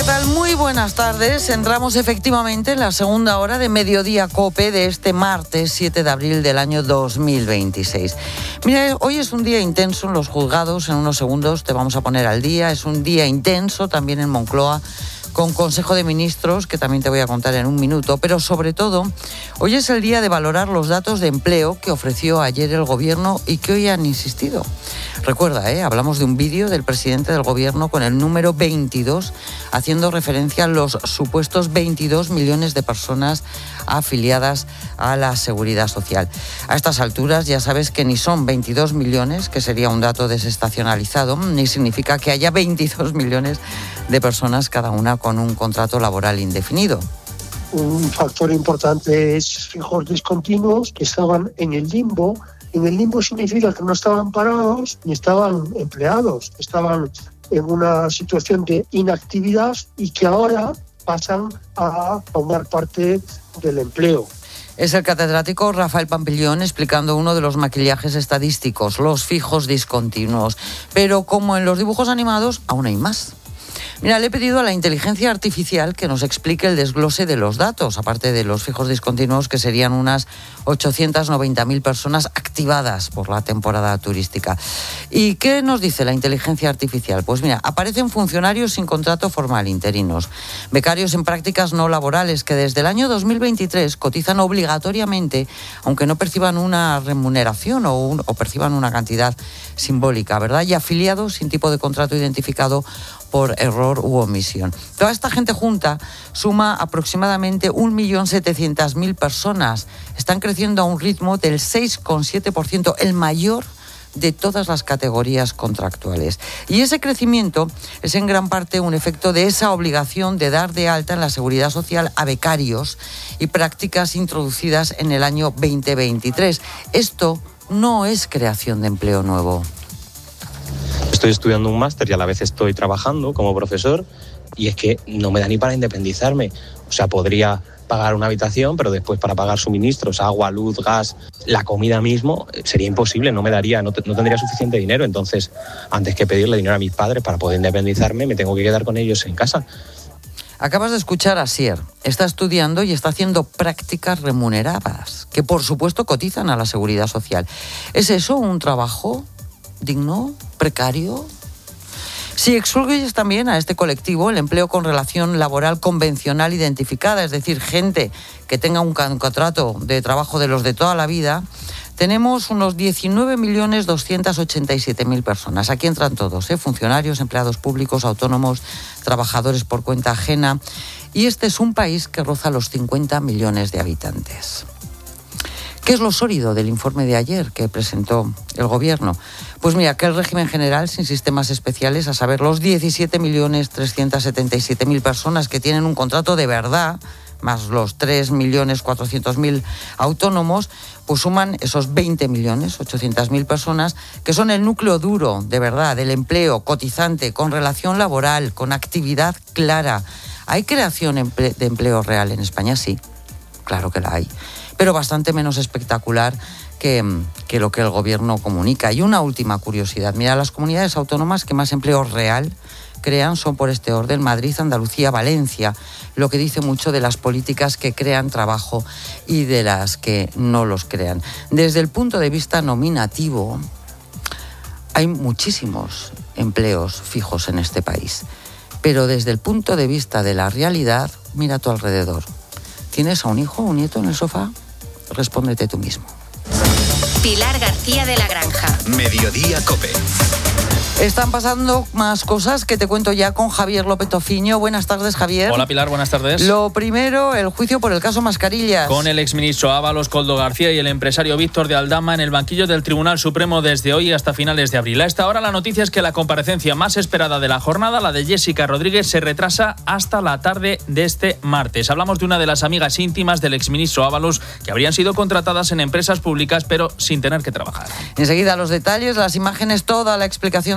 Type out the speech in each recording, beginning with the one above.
tal? Muy buenas tardes. Entramos efectivamente en la segunda hora de Mediodía COPE de este martes 7 de abril del año 2026. Mira, hoy es un día intenso en los juzgados. En unos segundos te vamos a poner al día. Es un día intenso también en Moncloa, con Consejo de Ministros, que también te voy a contar en un minuto, pero sobre todo, hoy es el día de valorar los datos de empleo que ofreció ayer el Gobierno y que hoy han insistido. Recuerda, hablamos de un vídeo del presidente del Gobierno con el número 22, haciendo referencia a los supuestos 22 millones de personas afiliadas a la Seguridad Social. A estas alturas ya sabes que ni son 22 millones, que sería un dato desestacionalizado, ni significa que haya 22 millones de personas, cada una con un contrato laboral indefinido. Un factor importante es fijos discontinuos que estaban en el limbo. En el limbo significa que no estaban parados ni estaban empleados, estaban en una situación de inactividad y que ahora pasan a formar parte del empleo. Es el catedrático Rafael Pampillón explicando uno de los maquillajes estadísticos, los fijos discontinuos. Pero como en los dibujos animados, aún hay más. Mira, le he pedido a la inteligencia artificial que nos explique el desglose de los datos, aparte de los fijos discontinuos, que serían unas 890.000 personas activadas por la temporada turística. ¿Y qué nos dice la inteligencia artificial? Pues mira, aparecen funcionarios sin contrato formal, interinos, becarios en prácticas no laborales que desde el año 2023 cotizan obligatoriamente, aunque no perciban una remuneración o perciban una cantidad simbólica, ¿verdad? Y afiliados sin tipo de contrato identificado por error u omisión. Toda esta gente junta suma aproximadamente 1.700.000 personas. Están creciendo a un ritmo del 6,7%, el mayor de todas las categorías contractuales. Y ese crecimiento es en gran parte un efecto de esa obligación de dar de alta en la Seguridad Social a becarios y prácticas introducidas en el año 2023. Esto no es creación de empleo nuevo. Estoy estudiando un máster y a la vez estoy trabajando como profesor y es que no me da ni para independizarme. O sea, podría pagar una habitación, pero después para pagar suministros, agua, luz, gas, la comida mismo, sería imposible, no tendría suficiente dinero. Entonces, antes que pedirle dinero a mis padres para poder independizarme, me tengo que quedar con ellos en casa. Acabas de escuchar a Sier. Está estudiando y está haciendo prácticas remuneradas, que por supuesto cotizan a la Seguridad Social. ¿Es eso un trabajo digno, precario? Si excluyes también a este colectivo, el empleo con relación laboral convencional identificada, es decir, gente que tenga un contrato de trabajo de los de toda la vida, tenemos unos 19.287.000 personas. Aquí entran todos, funcionarios, empleados públicos, autónomos, trabajadores por cuenta ajena. Y este es un país que roza los 50 millones de habitantes. ¿Qué es lo sólido del informe de ayer que presentó el Gobierno? Pues mira, que el régimen general sin sistemas especiales, a saber, los 17.377.000 personas que tienen un contrato de verdad, más los 3.400.000 autónomos, pues suman esos 20.800.000 personas que son el núcleo duro, de verdad, del empleo cotizante, con relación laboral, con actividad clara. ¿Hay creación de empleo real en España? Sí, claro que la hay, pero bastante menos espectacular que lo que el Gobierno comunica. Y una última curiosidad. Mira, las comunidades autónomas que más empleo real crean son por este orden: Madrid, Andalucía, Valencia, lo que dice mucho de las políticas que crean trabajo y de las que no los crean. Desde el punto de vista nominativo, hay muchísimos empleos fijos en este país, pero desde el punto de vista de la realidad, mira a tu alrededor. ¿Tienes a un hijo o un nieto en el sofá? Respóndete tú mismo. Pilar García de la Granja. Mediodía COPE. Están pasando más cosas que te cuento ya con Javier López Tofiño. Buenas tardes, Javier. Hola, Pilar, buenas tardes. Lo primero, el juicio por el caso Mascarillas. Con el exministro Ábalos, Koldo García y el empresario Víctor de Aldama en el banquillo del Tribunal Supremo desde hoy hasta finales de abril. A esta hora la noticia es que la comparecencia más esperada de la jornada, la de Jessica Rodríguez, se retrasa hasta la tarde de este martes. Hablamos de una de las amigas íntimas del exministro Ábalos que habrían sido contratadas en empresas públicas pero sin tener que trabajar. Enseguida los detalles, las imágenes, toda la explicación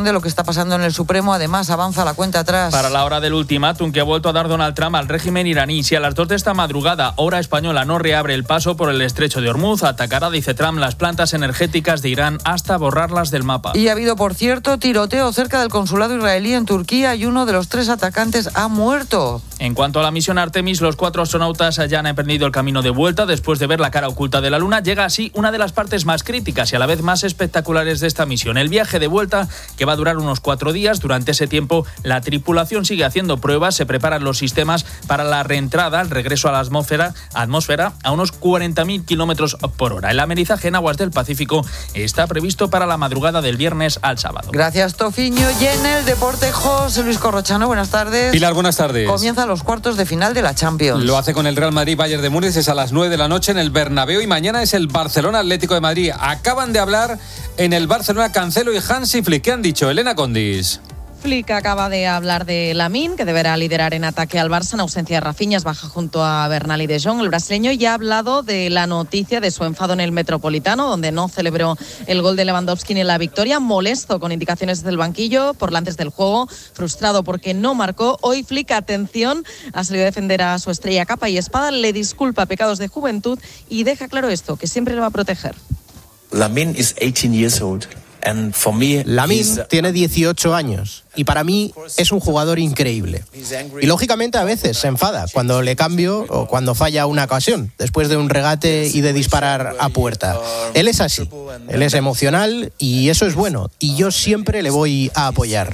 de lo que está pasando en el Supremo. Además, avanza la cuenta atrás. Para la hora del ultimátum que ha vuelto a dar Donald Trump al régimen iraní. Si a las 2 de esta madrugada, hora española, no reabre el paso por el estrecho de Hormuz, atacará, dice Trump, las plantas energéticas de Irán hasta borrarlas del mapa. Y ha habido, por cierto, tiroteo cerca del consulado israelí en Turquía y uno de los 3 atacantes ha muerto. En cuanto a la misión Artemis, los 4 astronautas ya han emprendido el camino de vuelta después de ver la cara oculta de la Luna. Llega así una de las partes más críticas y a la vez más espectaculares de esta misión. El viaje de vuelta, que va a durar unos 4 días. Durante ese tiempo, la tripulación sigue haciendo pruebas, se preparan los sistemas para la reentrada, el regreso a la atmósfera a unos 40.000 kilómetros por hora. El amenizaje en aguas del Pacífico está previsto para la madrugada del viernes al sábado. Gracias, Tofiño. Y en el deporte, José Luis Corrochano, buenas tardes. Pilar, buenas tardes. Comienzan los cuartos de final de la Champions. Lo hace con el Real Madrid Bayern de Múnich, es a las 9 de la noche en el Bernabéu y mañana es el Barcelona Atlético de Madrid. Acaban de hablar en el Barcelona Cancelo y Hansi Flick. ¿Qué han dicho? Elena Condis. Flick acaba de hablar de Lamine, que deberá liderar en ataque al Barça en ausencia de Rafinha, baja junto a Bernal y De Jong. El brasileño ya ha hablado de la noticia de su enfado en el Metropolitano, donde no celebró el gol de Lewandowski ni la victoria. Molesto con indicaciones del banquillo por antes del juego, frustrado porque no marcó. Hoy Flick, atención, ha salido a defender a su estrella capa y espada, le disculpa pecados de juventud y deja claro esto, que siempre le va a proteger. Lamine is 18 years old. Lamine tiene 18 años y para mí es un jugador increíble. Y lógicamente a veces se enfada cuando le cambio o cuando falla una ocasión, después de un regate y de disparar a puerta. Él es así, él es emocional y eso es bueno. Y yo siempre le voy a apoyar.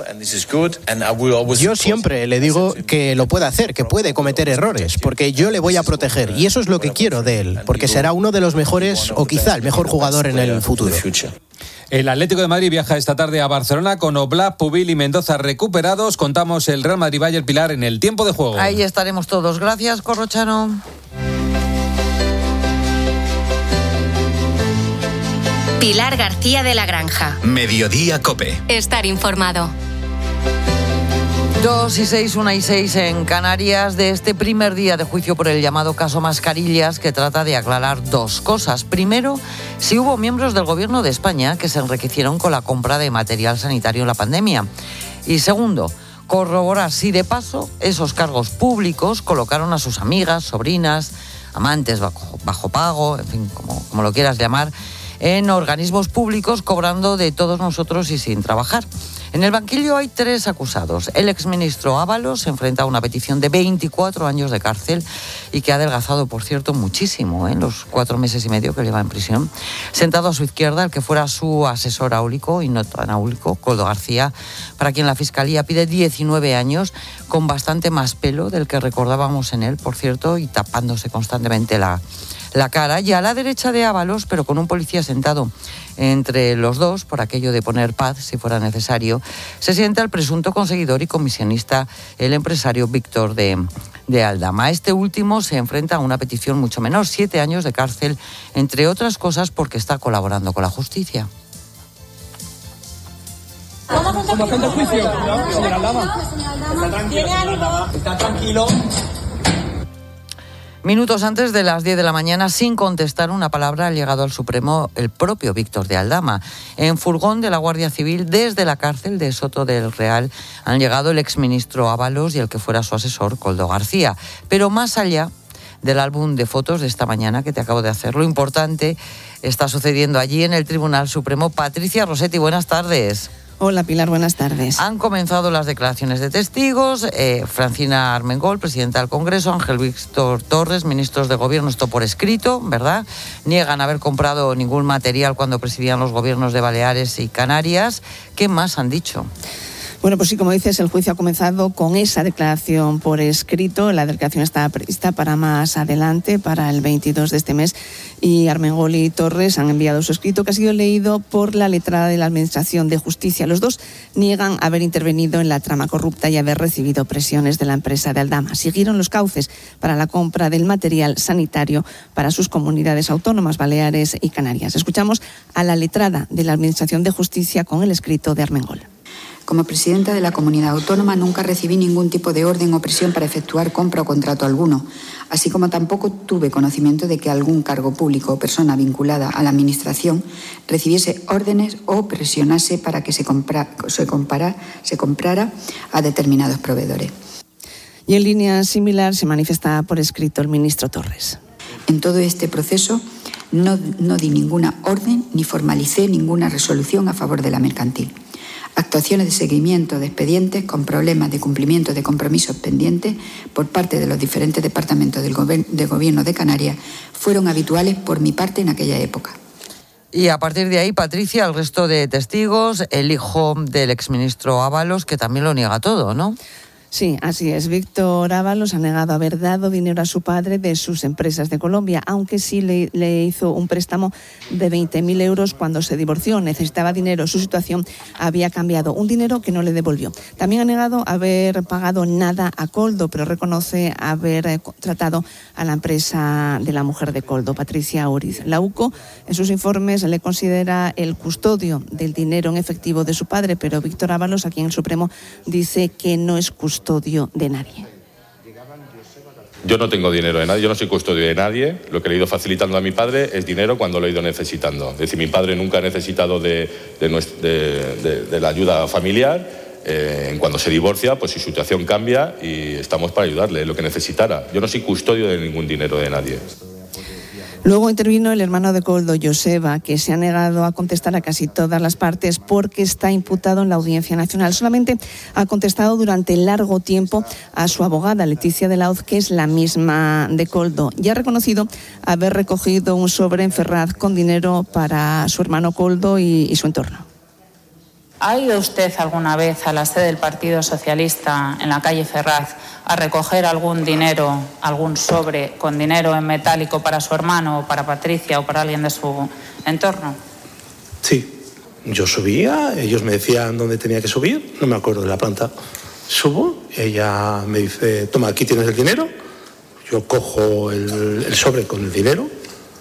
Yo siempre le digo que lo puede hacer, que puede cometer errores, porque yo le voy a proteger. Y eso es lo que quiero de él, porque será uno de los mejores o quizá el mejor jugador en el futuro. El Atlético de Madrid viaja esta tarde a Barcelona con Oblak, Pubil y Mendoza recuperados. Contamos el Real Madrid Bayern, Pilar, en el tiempo de juego. Ahí estaremos todos. Gracias, Corrochano. Pilar García de la Granja. Mediodía COPE. Estar informado. 2:06, 1:06 en Canarias, de este primer día de juicio por el llamado caso Mascarillas, que trata de aclarar 2 cosas. Primero, si hubo miembros del Gobierno de España que se enriquecieron con la compra de material sanitario en la pandemia. Y segundo, corroborar si de paso esos cargos públicos colocaron a sus amigas, sobrinas, amantes bajo pago, en fin, como lo quieras llamar, en organismos públicos, cobrando de todos nosotros y sin trabajar. En el banquillo hay 3 acusados. El exministro Ábalos se enfrenta a una petición de 24 años de cárcel y que ha adelgazado, por cierto, muchísimo en los 4 meses y medio que lleva en prisión. Sentado a su izquierda, el que fuera su asesor áulico, y no tan áulico, Koldo García, para quien la Fiscalía pide 19 años, con bastante más pelo del que recordábamos en él, por cierto, y tapándose constantemente la cara. Y a la derecha de Ábalos, pero con un policía sentado entre los dos, por aquello de poner paz si fuera necesario, se sienta el presunto conseguidor y comisionista, el empresario Víctor de Aldama. Este último se enfrenta a una petición mucho menor, 7 años de cárcel, entre otras cosas porque está colaborando con la justicia. ¿Cómo está el juicio, señor Aldama? Está tranquilo. Minutos antes de las 10 de la mañana, sin contestar una palabra, ha llegado al Supremo el propio Víctor de Aldama. En furgón de la Guardia Civil, desde la cárcel de Soto del Real, han llegado el exministro Ábalos y el que fuera su asesor, Koldo García. Pero más allá del álbum de fotos de esta mañana que te acabo de hacer, lo importante está sucediendo allí en el Tribunal Supremo. Patricia Rossetti, buenas tardes. Hola Pilar, buenas tardes. Han comenzado las declaraciones de testigos. Francina Armengol, presidenta del Congreso, Ángel Víctor Torres, ministros de Gobierno, esto por escrito, ¿verdad? Niegan haber comprado ningún material cuando presidían los gobiernos de Baleares y Canarias. ¿Qué más han dicho? Bueno, pues sí, como dices, el juicio ha comenzado con esa declaración por escrito. La declaración está prevista para más adelante, para el 22 de este mes, y Armengol y Torres han enviado su escrito, que ha sido leído por la letrada de la Administración de Justicia. Los dos niegan haber intervenido en la trama corrupta y haber recibido presiones de la empresa de Aldama. Siguieron los cauces para la compra del material sanitario para sus comunidades autónomas, Baleares y Canarias. Escuchamos a la letrada de la Administración de Justicia con el escrito de Armengol. Como presidenta de la comunidad autónoma nunca recibí ningún tipo de orden o presión para efectuar compra o contrato alguno, así como tampoco tuve conocimiento de que algún cargo público o persona vinculada a la Administración recibiese órdenes o presionase para que se comprara a determinados proveedores. Y en línea similar se manifiesta por escrito el ministro Torres. En todo este proceso no di ninguna orden ni formalicé ninguna resolución a favor de la mercantil. Actuaciones de seguimiento de expedientes con problemas de cumplimiento de compromisos pendientes por parte de los diferentes departamentos del Gobierno de Canarias fueron habituales por mi parte en aquella época. Y a partir de ahí, Patricia, el resto de testigos, el hijo del exministro Ábalos, que también lo niega todo, ¿no? Sí, así es. Víctor Ábalos ha negado haber dado dinero a su padre de sus empresas de Colombia, aunque sí le hizo un préstamo de 20.000 euros cuando se divorció. Necesitaba dinero, su situación había cambiado, un dinero que no le devolvió. También ha negado haber pagado nada a Koldo, pero reconoce haber tratado a la empresa de la mujer de Koldo, Patricia Uriz. La UCO, en sus informes, le considera el custodio del dinero en efectivo de su padre, pero Víctor Ábalos, aquí en el Supremo, dice que no es custodio de nadie. Yo no tengo dinero de nadie, yo no soy custodio de nadie. Lo que le he ido facilitando a mi padre es dinero cuando lo he ido necesitando. Es decir, mi padre nunca ha necesitado de la ayuda familiar. Cuando se divorcia, pues su situación cambia y estamos para ayudarle lo que necesitara. Yo no soy custodio de ningún dinero de nadie. Luego intervino el hermano de Koldo, Joseba, que se ha negado a contestar a casi todas las partes porque está imputado en la Audiencia Nacional. Solamente ha contestado durante largo tiempo a su abogada, Leticia de la Hoz, que es la misma de Koldo, y ha reconocido haber recogido un sobre en Ferraz con dinero para su hermano Koldo y su entorno. ¿Ha ido usted alguna vez a la sede del Partido Socialista en la calle Ferraz a recoger algún dinero, algún sobre con dinero en metálico para su hermano o para Patricia o para alguien de su entorno? Sí, yo subía, ellos me decían dónde tenía que subir, no me acuerdo de la planta. Subo, ella me dice, toma, aquí tienes el dinero, yo cojo el sobre con el dinero.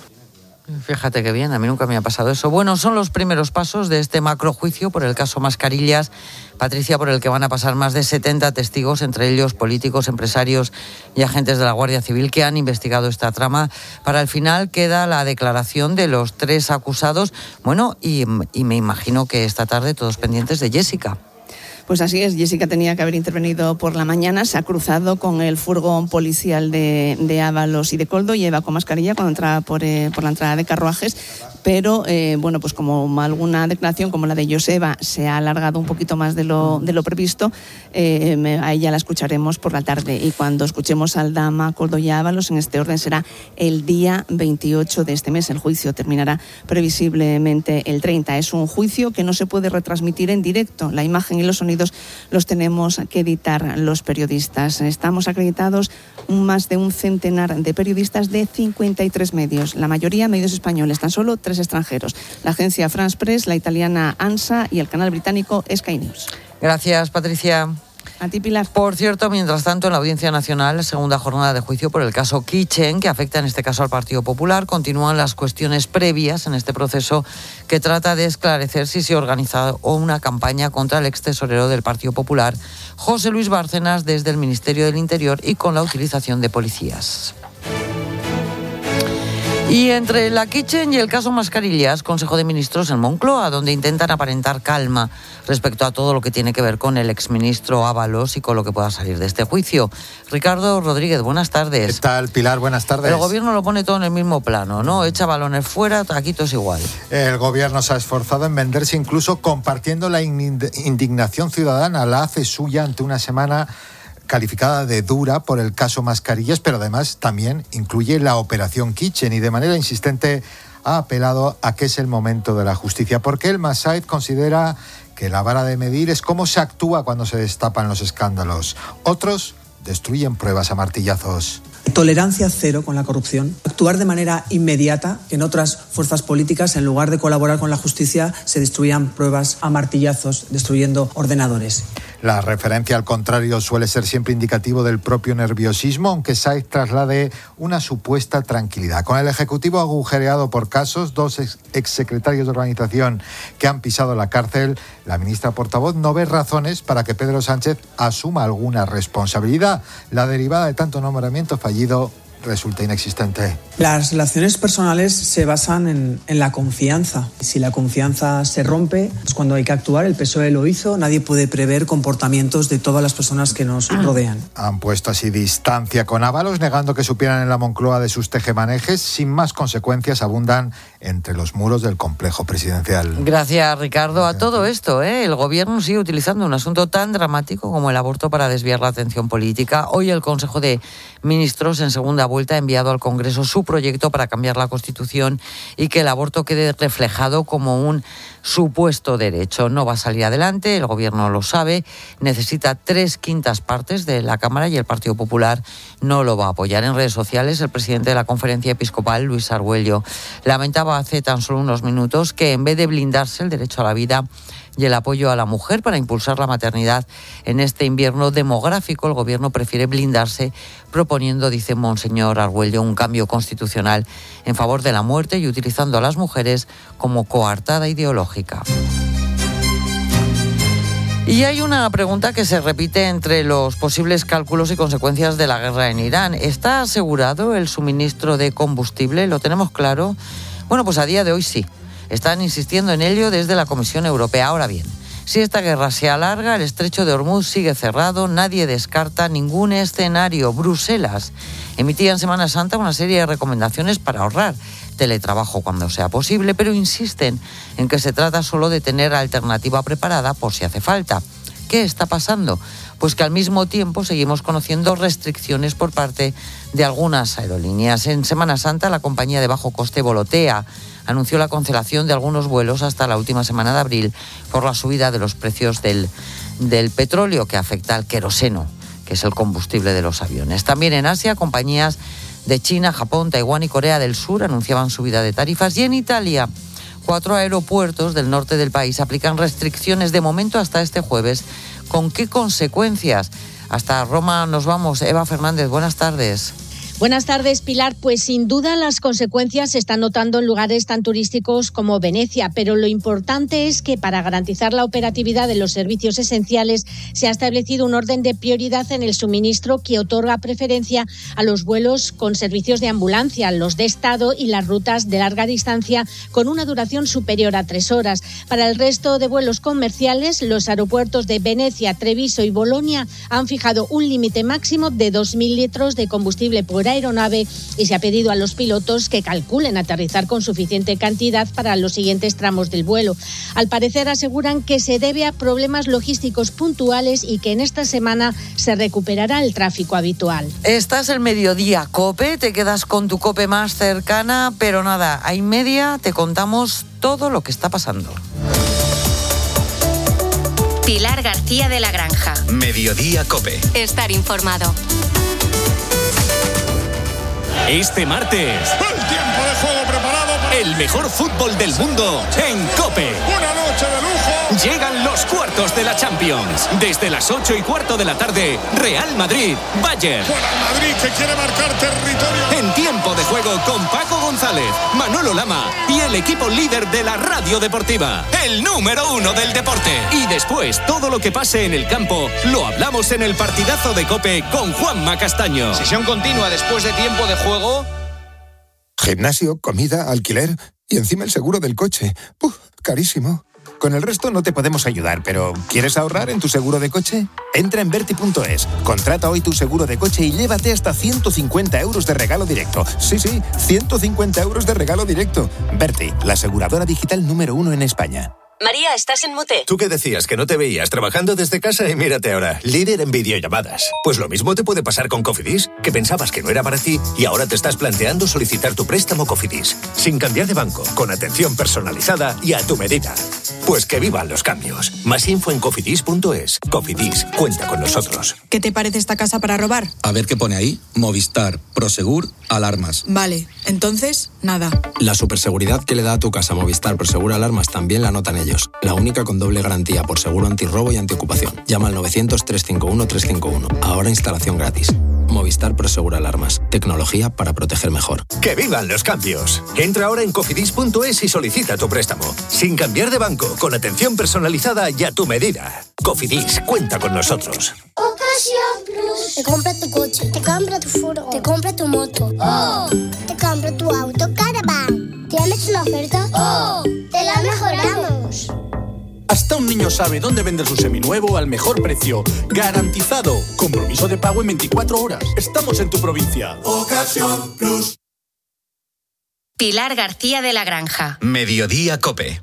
Fíjate qué bien, a mí nunca me ha pasado eso. Bueno, son los primeros pasos de este macrojuicio por el caso Mascarillas, Patricia, por el que van a pasar más de 70 testigos, entre ellos políticos, empresarios y agentes de la Guardia Civil que han investigado esta trama. Para el final queda la declaración de los 3 acusados. Bueno, y me imagino que esta tarde todos pendientes de Jessica. Pues así es, Jessica tenía que haber intervenido por la mañana, se ha cruzado con el furgón policial de Ábalos y de Koldo, lleva con mascarilla cuando entraba por la entrada de carruajes, pero bueno, pues como alguna declaración como la de Joseba se ha alargado un poquito más de lo previsto, a ella la escucharemos por la tarde, y cuando escuchemos al Dama, Koldo y Ábalos, en este orden será el día 28 de este mes. El juicio terminará previsiblemente el 30. Es un juicio que no se puede retransmitir en directo, la imagen y los sonidos los tenemos que editar los periodistas. Estamos acreditados más de un centenar de periodistas de 53 medios, la mayoría medios españoles, tan solo 3 extranjeros, la agencia France Press, la italiana ANSA y el canal británico Sky News. Gracias, Patricia. A ti, Pilar. Por cierto, mientras tanto, en la Audiencia Nacional, segunda jornada de juicio por el caso Kitchen, que afecta en este caso al Partido Popular, continúan las cuestiones previas en este proceso que trata de esclarecer si se ha organizado una campaña contra el ex tesorero del Partido Popular, José Luis Bárcenas, desde el Ministerio del Interior y con la utilización de policías. Y entre la Kitchen y el caso Mascarillas, Consejo de Ministros en Moncloa, donde intentan aparentar calma respecto a todo lo que tiene que ver con el exministro Ábalos y con lo que pueda salir de este juicio. Ricardo Rodríguez, buenas tardes. ¿Qué tal, Pilar? Buenas tardes. El gobierno lo pone todo en el mismo plano, ¿no? Echa balones fuera, aquí todo es igual. El gobierno se ha esforzado en venderse, incluso compartiendo la indignación ciudadana. La hace suya ante una semana calificada de dura por el caso Mascarillas, pero además también incluye la operación Kitchen, y de manera insistente ha apelado a que es el momento de la justicia, porque el Massaid considera que la vara de medir es cómo se actúa cuando se destapan los escándalos. Otros destruyen pruebas a martillazos. Tolerancia cero con la corrupción. Actuar de manera inmediata, que en otras fuerzas políticas, en lugar de colaborar con la justicia, se destruían pruebas a martillazos, destruyendo ordenadores. La referencia al contrario suele ser siempre indicativo del propio nerviosismo, aunque Sáenz traslade una supuesta tranquilidad. Con el Ejecutivo agujereado por casos, 2 exsecretarios de organización que han pisado la cárcel, la ministra portavoz no ve razones para que Pedro Sánchez asuma alguna responsabilidad. La derivada de tanto nombramiento fallido resulta inexistente. Las relaciones personales se basan en la confianza. Si la confianza se rompe, es cuando hay que actuar. El PSOE lo hizo. Nadie puede prever comportamientos de todas las personas que nos rodean. Han puesto así distancia con Ábalos, negando que supieran en la Moncloa de sus tejemanejes. Sin más consecuencias, abundan entre los muros del complejo presidencial. Gracias, Ricardo. A todo esto, el Gobierno sigue utilizando un asunto tan dramático como el aborto para desviar la atención política. Hoy el Consejo de Ministros, en segunda vuelta, ha enviado al Congreso su proyecto para cambiar la Constitución y que el aborto quede reflejado como un supuesto derecho. No va a salir adelante, el Gobierno lo sabe, necesita 3/5 partes de la Cámara y el Partido Popular no lo va a apoyar. En redes sociales, el presidente de la Conferencia Episcopal, Luis Argüello, lamentaba hace tan solo unos minutos que en vez de blindarse el derecho a la vida y el apoyo a la mujer para impulsar la maternidad en este invierno demográfico, el Gobierno prefiere blindarse proponiendo, dice Monseñor Argüello, un cambio constitucional en favor de la muerte y utilizando a las mujeres como coartada ideológica. Y hay una pregunta que se repite entre los posibles cálculos y consecuencias de la guerra en Irán. ¿Está asegurado el suministro de combustible? ¿Lo tenemos claro? Bueno, pues a día de hoy sí. Están insistiendo en ello desde la Comisión Europea. Ahora bien, si esta guerra se alarga, el estrecho de Hormuz sigue cerrado, nadie descarta ningún escenario. Bruselas emitía en Semana Santa una serie de recomendaciones para ahorrar teletrabajo cuando sea posible, pero insisten en que se trata solo de tener alternativa preparada por si hace falta. ¿Qué está pasando? Pues que al mismo tiempo seguimos conociendo restricciones por parte de algunas aerolíneas. En Semana Santa, la compañía de bajo coste Volotea anunció la cancelación de algunos vuelos hasta la última semana de abril por la subida de los precios del petróleo que afecta al queroseno, que es el combustible de los aviones. También en Asia, compañías de China, Japón, Taiwán y Corea del Sur anunciaban subida de tarifas. Y en Italia, 4 aeropuertos del norte del país aplican restricciones de momento hasta este jueves. ¿Con qué consecuencias? Hasta Roma nos vamos. Eva Fernández, buenas tardes. Buenas tardes, Pilar. Pues sin duda las consecuencias se están notando en lugares tan turísticos como Venecia, pero lo importante es que para garantizar la operatividad de los servicios esenciales se ha establecido un orden de prioridad en el suministro que otorga preferencia a los vuelos con servicios de ambulancia, los de Estado y las rutas de larga distancia con una duración superior a 3 horas. Para el resto de vuelos comerciales, los aeropuertos de Venecia, Treviso y Bolonia han fijado un límite máximo de 2.000 litros de combustible por aeronave y se ha pedido a los pilotos que calculen aterrizar con suficiente cantidad para los siguientes tramos del vuelo. Al parecer aseguran que se debe a problemas logísticos puntuales y que en esta semana se recuperará el tráfico habitual. Estás el mediodía COPE, te quedas con tu COPE más cercana, pero nada, a media te contamos todo lo que está pasando. Pilar García de la Granja. Mediodía COPE. Estar informado. Este martes, el tiempo de juego preparado para el mejor fútbol del mundo en COPE. Una noche de lujo. Llegan los cuartos de la Champions. Desde las 8:15 de la tarde, Real Madrid, Bayern. Juega el Madrid que quiere marcar territorio. En tiempo de juego con Paco González, Manolo Lama y el equipo líder de la radio deportiva, el número 1 del deporte. Y después, todo lo que pase en el campo, lo hablamos en el partidazo de COPE con Juanma Castaño. Sesión continua después de tiempo de juego. Gimnasio, comida, alquiler y encima el seguro del coche. Carísimo. Con el resto no te podemos ayudar, pero ¿quieres ahorrar en tu seguro de coche? Entra en Verti.es, contrata hoy tu seguro de coche y llévate hasta 150 euros de regalo directo. Sí, 150 euros de regalo directo. Verti, la aseguradora digital número 1 en España. María, estás en mute. ¿Tú qué decías? Que no te veías trabajando desde casa y mírate ahora, líder en videollamadas. Pues lo mismo te puede pasar con Cofidis, que pensabas que no era para ti y ahora te estás planteando solicitar tu préstamo Cofidis, sin cambiar de banco, con atención personalizada y a tu medida. Pues que vivan los cambios. Más info en cofidis.es. Cofidis, cuenta con nosotros. ¿Qué te parece esta casa para robar? A ver qué pone ahí. Movistar, Prosegur, alarmas. Vale, entonces, nada. La superseguridad que le da a tu casa Movistar, Prosegur, alarmas también la notan ellos. Fallos. La única con doble garantía por seguro antirrobo y antiocupación. Llama al 900-351-351. Ahora instalación gratis. Movistar Prosegur Alarmas. Tecnología para proteger mejor. ¡Que vivan los cambios! Entra ahora en cofidis.es y solicita tu préstamo. Sin cambiar de banco, con atención personalizada y a tu medida. Cofidis, cuenta con nosotros. Ocasión Plus. Te compra tu coche, te compra tu furgo, te compra tu moto. ¡Oh! Te compra tu auto Caravan. ¿Tienes una oferta? ¡Oh! ¡Te la mejoramos! Hasta un niño sabe dónde vender su seminuevo al mejor precio. ¡Garantizado! Compromiso de pago en 24 horas. Estamos en tu provincia. Ocasión Plus. Pilar García de la Granja. Mediodía COPE.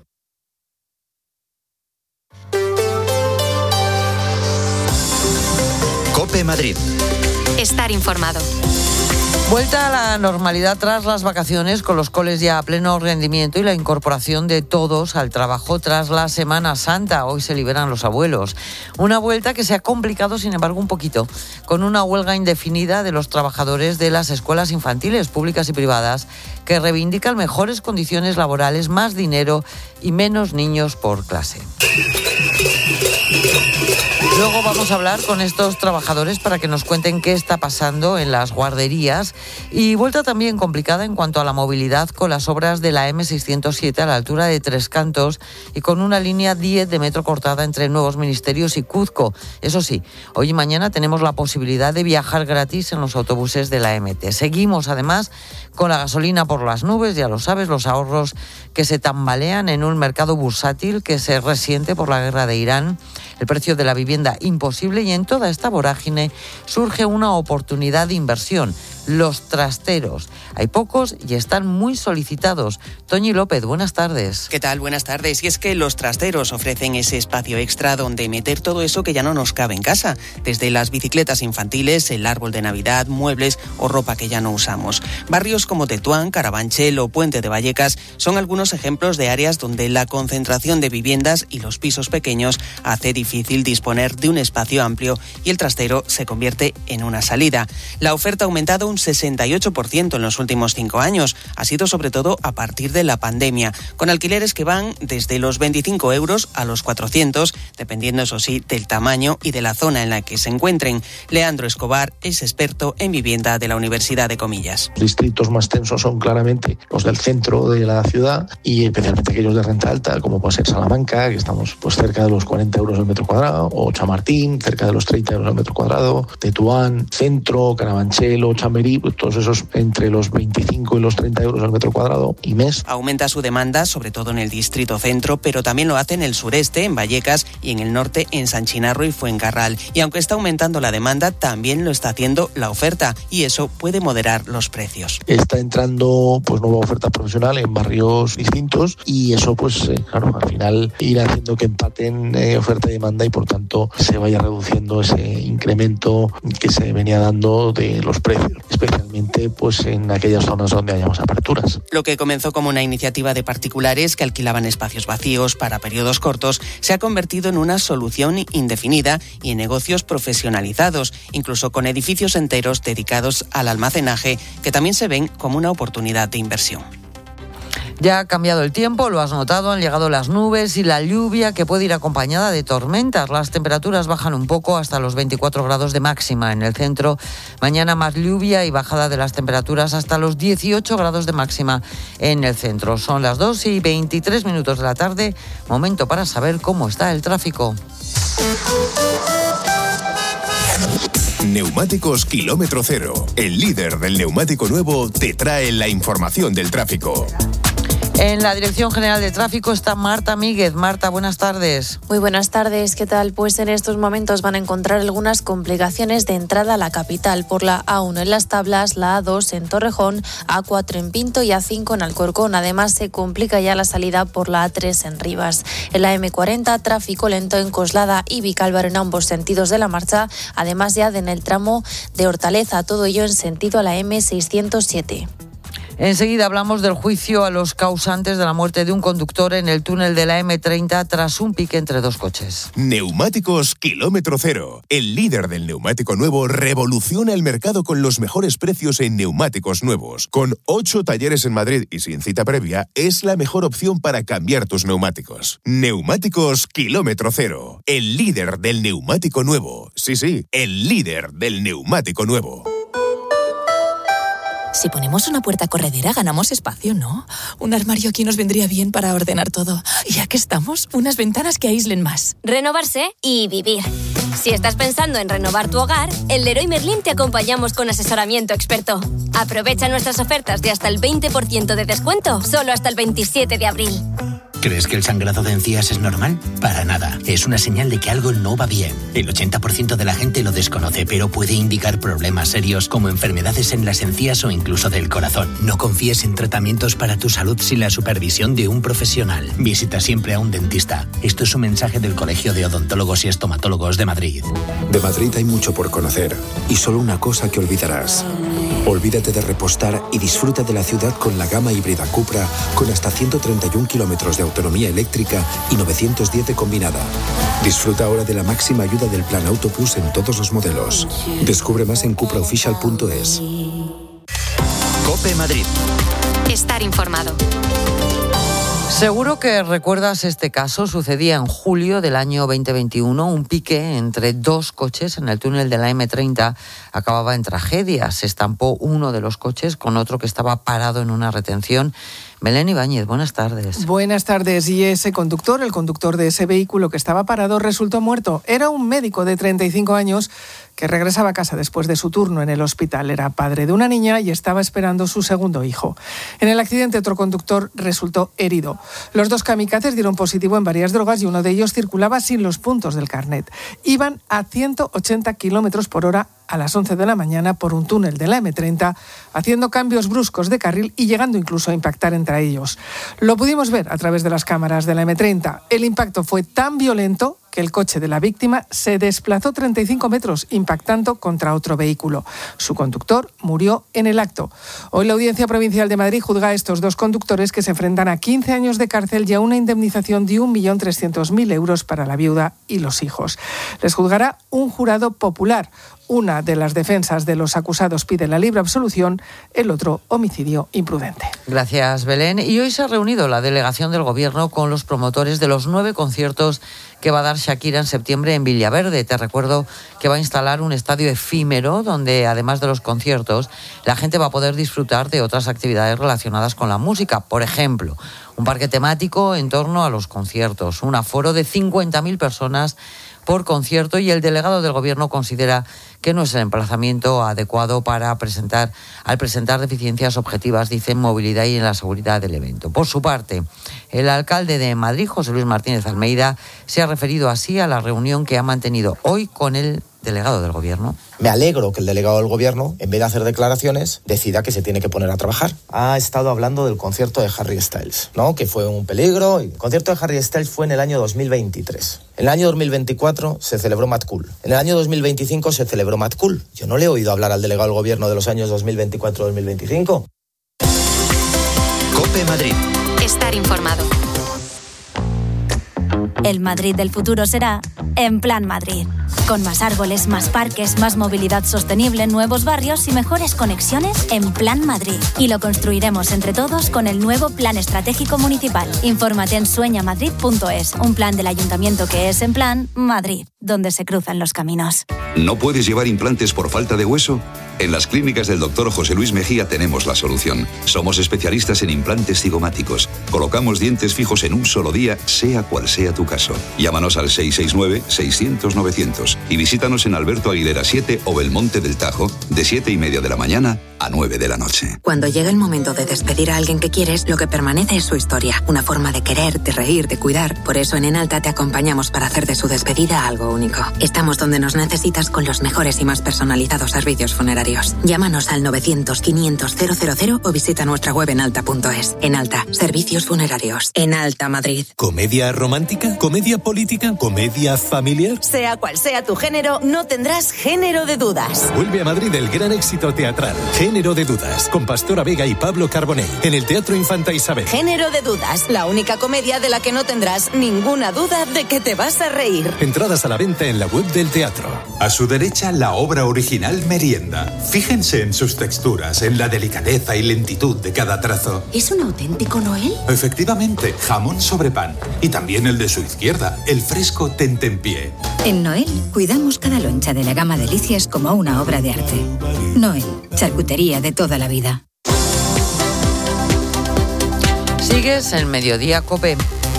COPE Madrid. Estar informado. Vuelta a la normalidad tras las vacaciones, con los coles ya a pleno rendimiento y la incorporación de todos al trabajo tras la Semana Santa. Hoy se liberan los abuelos. Una vuelta que se ha complicado, sin embargo, un poquito, con una huelga indefinida de los trabajadores de las escuelas infantiles, públicas y privadas, que reivindican mejores condiciones laborales, más dinero y menos niños por clase. Luego vamos a hablar con estos trabajadores para que nos cuenten qué está pasando en las guarderías, y vuelta también complicada en cuanto a la movilidad con las obras de la M607 a la altura de Tres Cantos y con una línea 10 de metro cortada entre Nuevos Ministerios y Cuzco. Eso sí, hoy y mañana tenemos la posibilidad de viajar gratis en los autobuses de la MT. Seguimos además con la gasolina por las nubes, ya lo sabes, los ahorros que se tambalean en un mercado bursátil que se resiente por la guerra de Irán, el precio de la vivienda imposible, y en toda esta vorágine surge una oportunidad de inversión: los trasteros. Hay pocos y están muy solicitados. Toñi López, buenas tardes. ¿Qué tal? Buenas tardes. Y es que los trasteros ofrecen ese espacio extra donde meter todo eso que ya no nos cabe en casa, desde las bicicletas infantiles, el árbol de Navidad, muebles o ropa que ya no usamos. Barrios como Tetuán, Carabanchel o Puente de Vallecas son algunos ejemplos de áreas donde la concentración de viviendas y los pisos pequeños hace difícil disponer de un espacio amplio y el trastero se convierte en una salida. La oferta ha aumentado un 68% en los últimos 5 años. Ha sido sobre todo a partir de la pandemia, con alquileres que van desde los 25 euros a los 400, dependiendo, eso sí, del tamaño y de la zona en la que se encuentren. Leandro Escobar es experto en vivienda de la Universidad de Comillas. Los distritos más tensos son claramente los del centro de la ciudad y especialmente aquellos de renta alta, como puede ser Salamanca, que estamos pues cerca de los 40 euros el metro cuadrado, o Chamartín, cerca de los 30 euros el metro cuadrado, Tetuán, Centro, Carabanchel o Chamberí, pues todos esos entre los 25 y los 30 euros al metro cuadrado y mes. Aumenta su demanda, sobre todo en el distrito centro, pero también lo hace en el sureste, en Vallecas, y en el norte, en San Chinarro y Fuencarral. Y aunque está aumentando la demanda, también lo está haciendo la oferta, y eso puede moderar los precios. Está entrando pues nueva oferta profesional en barrios distintos, y eso pues claro, al final irá haciendo que empaten oferta y demanda, y por tanto se vaya reduciendo ese incremento que se venía dando de los precios, especialmente pues en aquellas zonas donde hayamos aperturas. Lo que comenzó como una iniciativa de particulares que alquilaban espacios vacíos para periodos cortos se ha convertido en una solución indefinida y en negocios profesionalizados, incluso con edificios enteros dedicados al almacenaje, que también se ven como una oportunidad de inversión. Ya ha cambiado el tiempo, lo has notado, han llegado las nubes y la lluvia, que puede ir acompañada de tormentas. Las temperaturas bajan un poco hasta los 24 grados de máxima en el centro. Mañana más lluvia y bajada de las temperaturas hasta los 18 grados de máxima en el centro. Son las 2:23 de la tarde, momento para saber cómo está el tráfico. Neumáticos Kilómetro Cero, el líder del neumático nuevo, te trae la información del tráfico. En la Dirección General de Tráfico está Marta Míguez. Marta, buenas tardes. Muy buenas tardes, ¿qué tal? Pues en estos momentos van a encontrar algunas complicaciones de entrada a la capital por la A1 en Las Tablas, la A2 en Torrejón, A4 en Pinto y A5 en Alcorcón. Además, se complica ya la salida por la A3 en Rivas. En la M40, tráfico lento en Coslada y Vicálvaro en ambos sentidos de la marcha, además ya en el tramo de Hortaleza, todo ello en sentido a la M607. Enseguida hablamos del juicio a los causantes de la muerte de un conductor en el túnel de la M30 tras un pique entre dos coches. Neumáticos Kilómetro Cero. El líder del neumático nuevo revoluciona el mercado con los mejores precios en neumáticos nuevos. Con 8 talleres en Madrid y sin cita previa, es la mejor opción para cambiar tus neumáticos. Neumáticos Kilómetro Cero. El líder del neumático nuevo. Sí, el líder del neumático nuevo. Si ponemos una puerta corredera, ganamos espacio, ¿no? Un armario aquí nos vendría bien para ordenar todo. Y ya que estamos, unas ventanas que aíslen más. Renovarse y vivir. Si estás pensando en renovar tu hogar, en Leroy Merlin te acompañamos con asesoramiento experto. Aprovecha nuestras ofertas de hasta el 20% de descuento, solo hasta el 27 de abril. ¿Crees que el sangrado de encías es normal? Para nada. Es una señal de que algo no va bien. El 80% de la gente lo desconoce, pero puede indicar problemas serios como enfermedades en las encías o incluso del corazón. No confíes en tratamientos para tu salud sin la supervisión de un profesional. Visita siempre a un dentista. Esto es un mensaje del Colegio de Odontólogos y Estomatólogos de Madrid. De Madrid hay mucho por conocer y solo una cosa que olvidarás. Olvídate de repostar y disfruta de la ciudad con la gama híbrida Cupra con hasta 131 kilómetros de autonomía eléctrica y 910 de combinada. Disfruta ahora de la máxima ayuda del Plan Auto Plus en todos los modelos. Descubre más en cupraofficial.es. COPE Madrid. Estar informado. Seguro que recuerdas este caso. Sucedía en julio del año 2021. Un pique entre dos coches en el túnel de la M30 acababa en tragedia. Se estampó uno de los coches con otro que estaba parado en una retención. Belén Ibáñez, buenas tardes. Buenas tardes. Y ese conductor, el conductor de ese vehículo que estaba parado, resultó muerto. Era un médico de 35 años que regresaba a casa después de su turno en el hospital. Era padre de una niña y estaba esperando su segundo hijo. En el accidente, otro conductor resultó herido. Los dos kamikazes dieron positivo en varias drogas y uno de ellos circulaba sin los puntos del carnet. Iban a 180 kilómetros por hora a las 11 de la mañana por un túnel de la M30, haciendo cambios bruscos de carril y llegando incluso a impactar entre ellos. Lo pudimos ver a través de las cámaras de la M30. El impacto fue tan violento que el coche de la víctima se desplazó 35 metros, impactando contra otro vehículo. Su conductor murió en el acto. Hoy la Audiencia Provincial de Madrid juzga a estos dos conductores que se enfrentan a 15 años de cárcel y a una indemnización de 1.300.000 euros para la viuda y los hijos. Les juzgará un jurado popular. Una de las defensas de los acusados pide la libre absolución, el otro homicidio imprudente. Gracias, Belén. Y hoy se ha reunido la delegación del Gobierno con los promotores de los 9 conciertos que va a dar Shakira en septiembre en Villaverde. Te recuerdo que va a instalar un estadio efímero donde, además de los conciertos, la gente va a poder disfrutar de otras actividades relacionadas con la música. Por ejemplo, un parque temático en torno a los conciertos, un aforo de 50.000 personas por concierto, y el delegado del Gobierno considera que no es el emplazamiento adecuado para presentar deficiencias objetivas, dice, en movilidad y en la seguridad del evento. Por su parte, el alcalde de Madrid, José Luis Martínez Almeida, se ha referido así a la reunión que ha mantenido hoy con el delegado del Gobierno. Me alegro que el delegado del Gobierno, en vez de hacer declaraciones, decida que se tiene que poner a trabajar. Ha estado hablando del concierto de Harry Styles, ¿no? Que fue un peligro. El concierto de Harry Styles fue en el año 2023. En el año 2024 se celebró Mad Cool. En el año 2025 se celebró Mad Cool. Yo no le he oído hablar al delegado del Gobierno de los años 2024-2025. COPE Madrid. Estar informado. El Madrid del futuro será En Plan Madrid. Con más árboles, más parques, más movilidad sostenible, nuevos barrios y mejores conexiones en Plan Madrid. Y lo construiremos entre todos con el nuevo Plan Estratégico Municipal. Infórmate en sueñamadrid.es, un plan del Ayuntamiento que es en Plan Madrid, donde se cruzan los caminos. ¿No puedes llevar implantes por falta de hueso? En las clínicas del Dr. José Luis Mejía tenemos la solución. Somos especialistas en implantes cigomáticos. Colocamos dientes fijos en un solo día, sea cual sea tu caso. Llámanos al 669-600-900 y visítanos en Alberto Aguilera 7 o Belmonte del Tajo, de 7:30 de la mañana a 9 de la noche. Cuando llega el momento de despedir a alguien que quieres, lo que permanece es su historia. Una forma de querer, de reír, de cuidar. Por eso en Enalta te acompañamos para hacer de su despedida algo único. Estamos donde nos necesitas con los mejores y más personalizados servicios funerarios. horarios. Llámanos al 900-500-000 o visita nuestra web en alta.es. En Alta, servicios funerarios. En Alta, Madrid. ¿Comedia romántica? ¿Comedia política? ¿Comedia familiar? Sea cual sea tu género, no tendrás género de dudas. Vuelve a Madrid el gran éxito teatral Género de dudas, con Pastora Vega y Pablo Carbonell, en el Teatro Infanta Isabel. Género de dudas, la única comedia de la que no tendrás ninguna duda de que te vas a reír. Entradas a la venta en la web del teatro. A su derecha, la obra original Merienda. Fíjense en sus texturas, en la delicadeza y lentitud de cada trazo. ¿Es un auténtico Noel? Efectivamente, jamón sobre pan. Y también el de su izquierda, el fresco tentempié. En Noel, cuidamos cada loncha de la gama Delicias como una obra de arte. Noel, charcutería de toda la vida. Sigues en Mediodía COPE.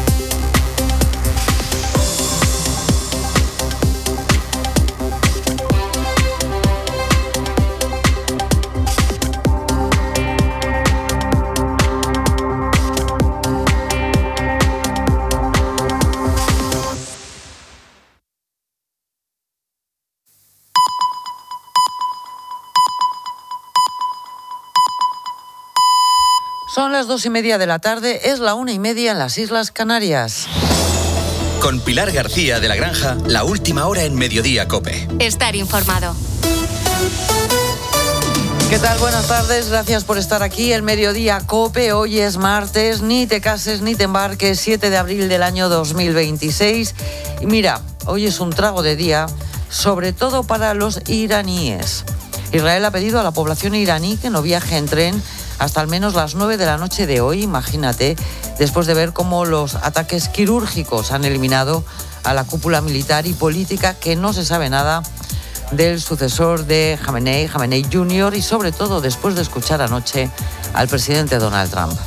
Son las 2:30 de la tarde, es la 1:30 en las Islas Canarias. Con Pilar García de la Granja, la última hora en Mediodía COPE. Estar informado. ¿Qué tal? Buenas tardes, gracias por estar aquí. El Mediodía COPE, hoy es martes, ni te cases ni te embarques, 7 de abril del año 2026. Y mira, hoy es un trago de día, sobre todo para los iraníes. Israel ha pedido a la población iraní que no viaje en tren hasta al menos las 9 de la noche de hoy, imagínate, después de ver cómo los ataques quirúrgicos han eliminado a la cúpula militar y política, que no se sabe nada del sucesor de Jamenei Jr., y sobre todo después de escuchar anoche al presidente Donald Trump.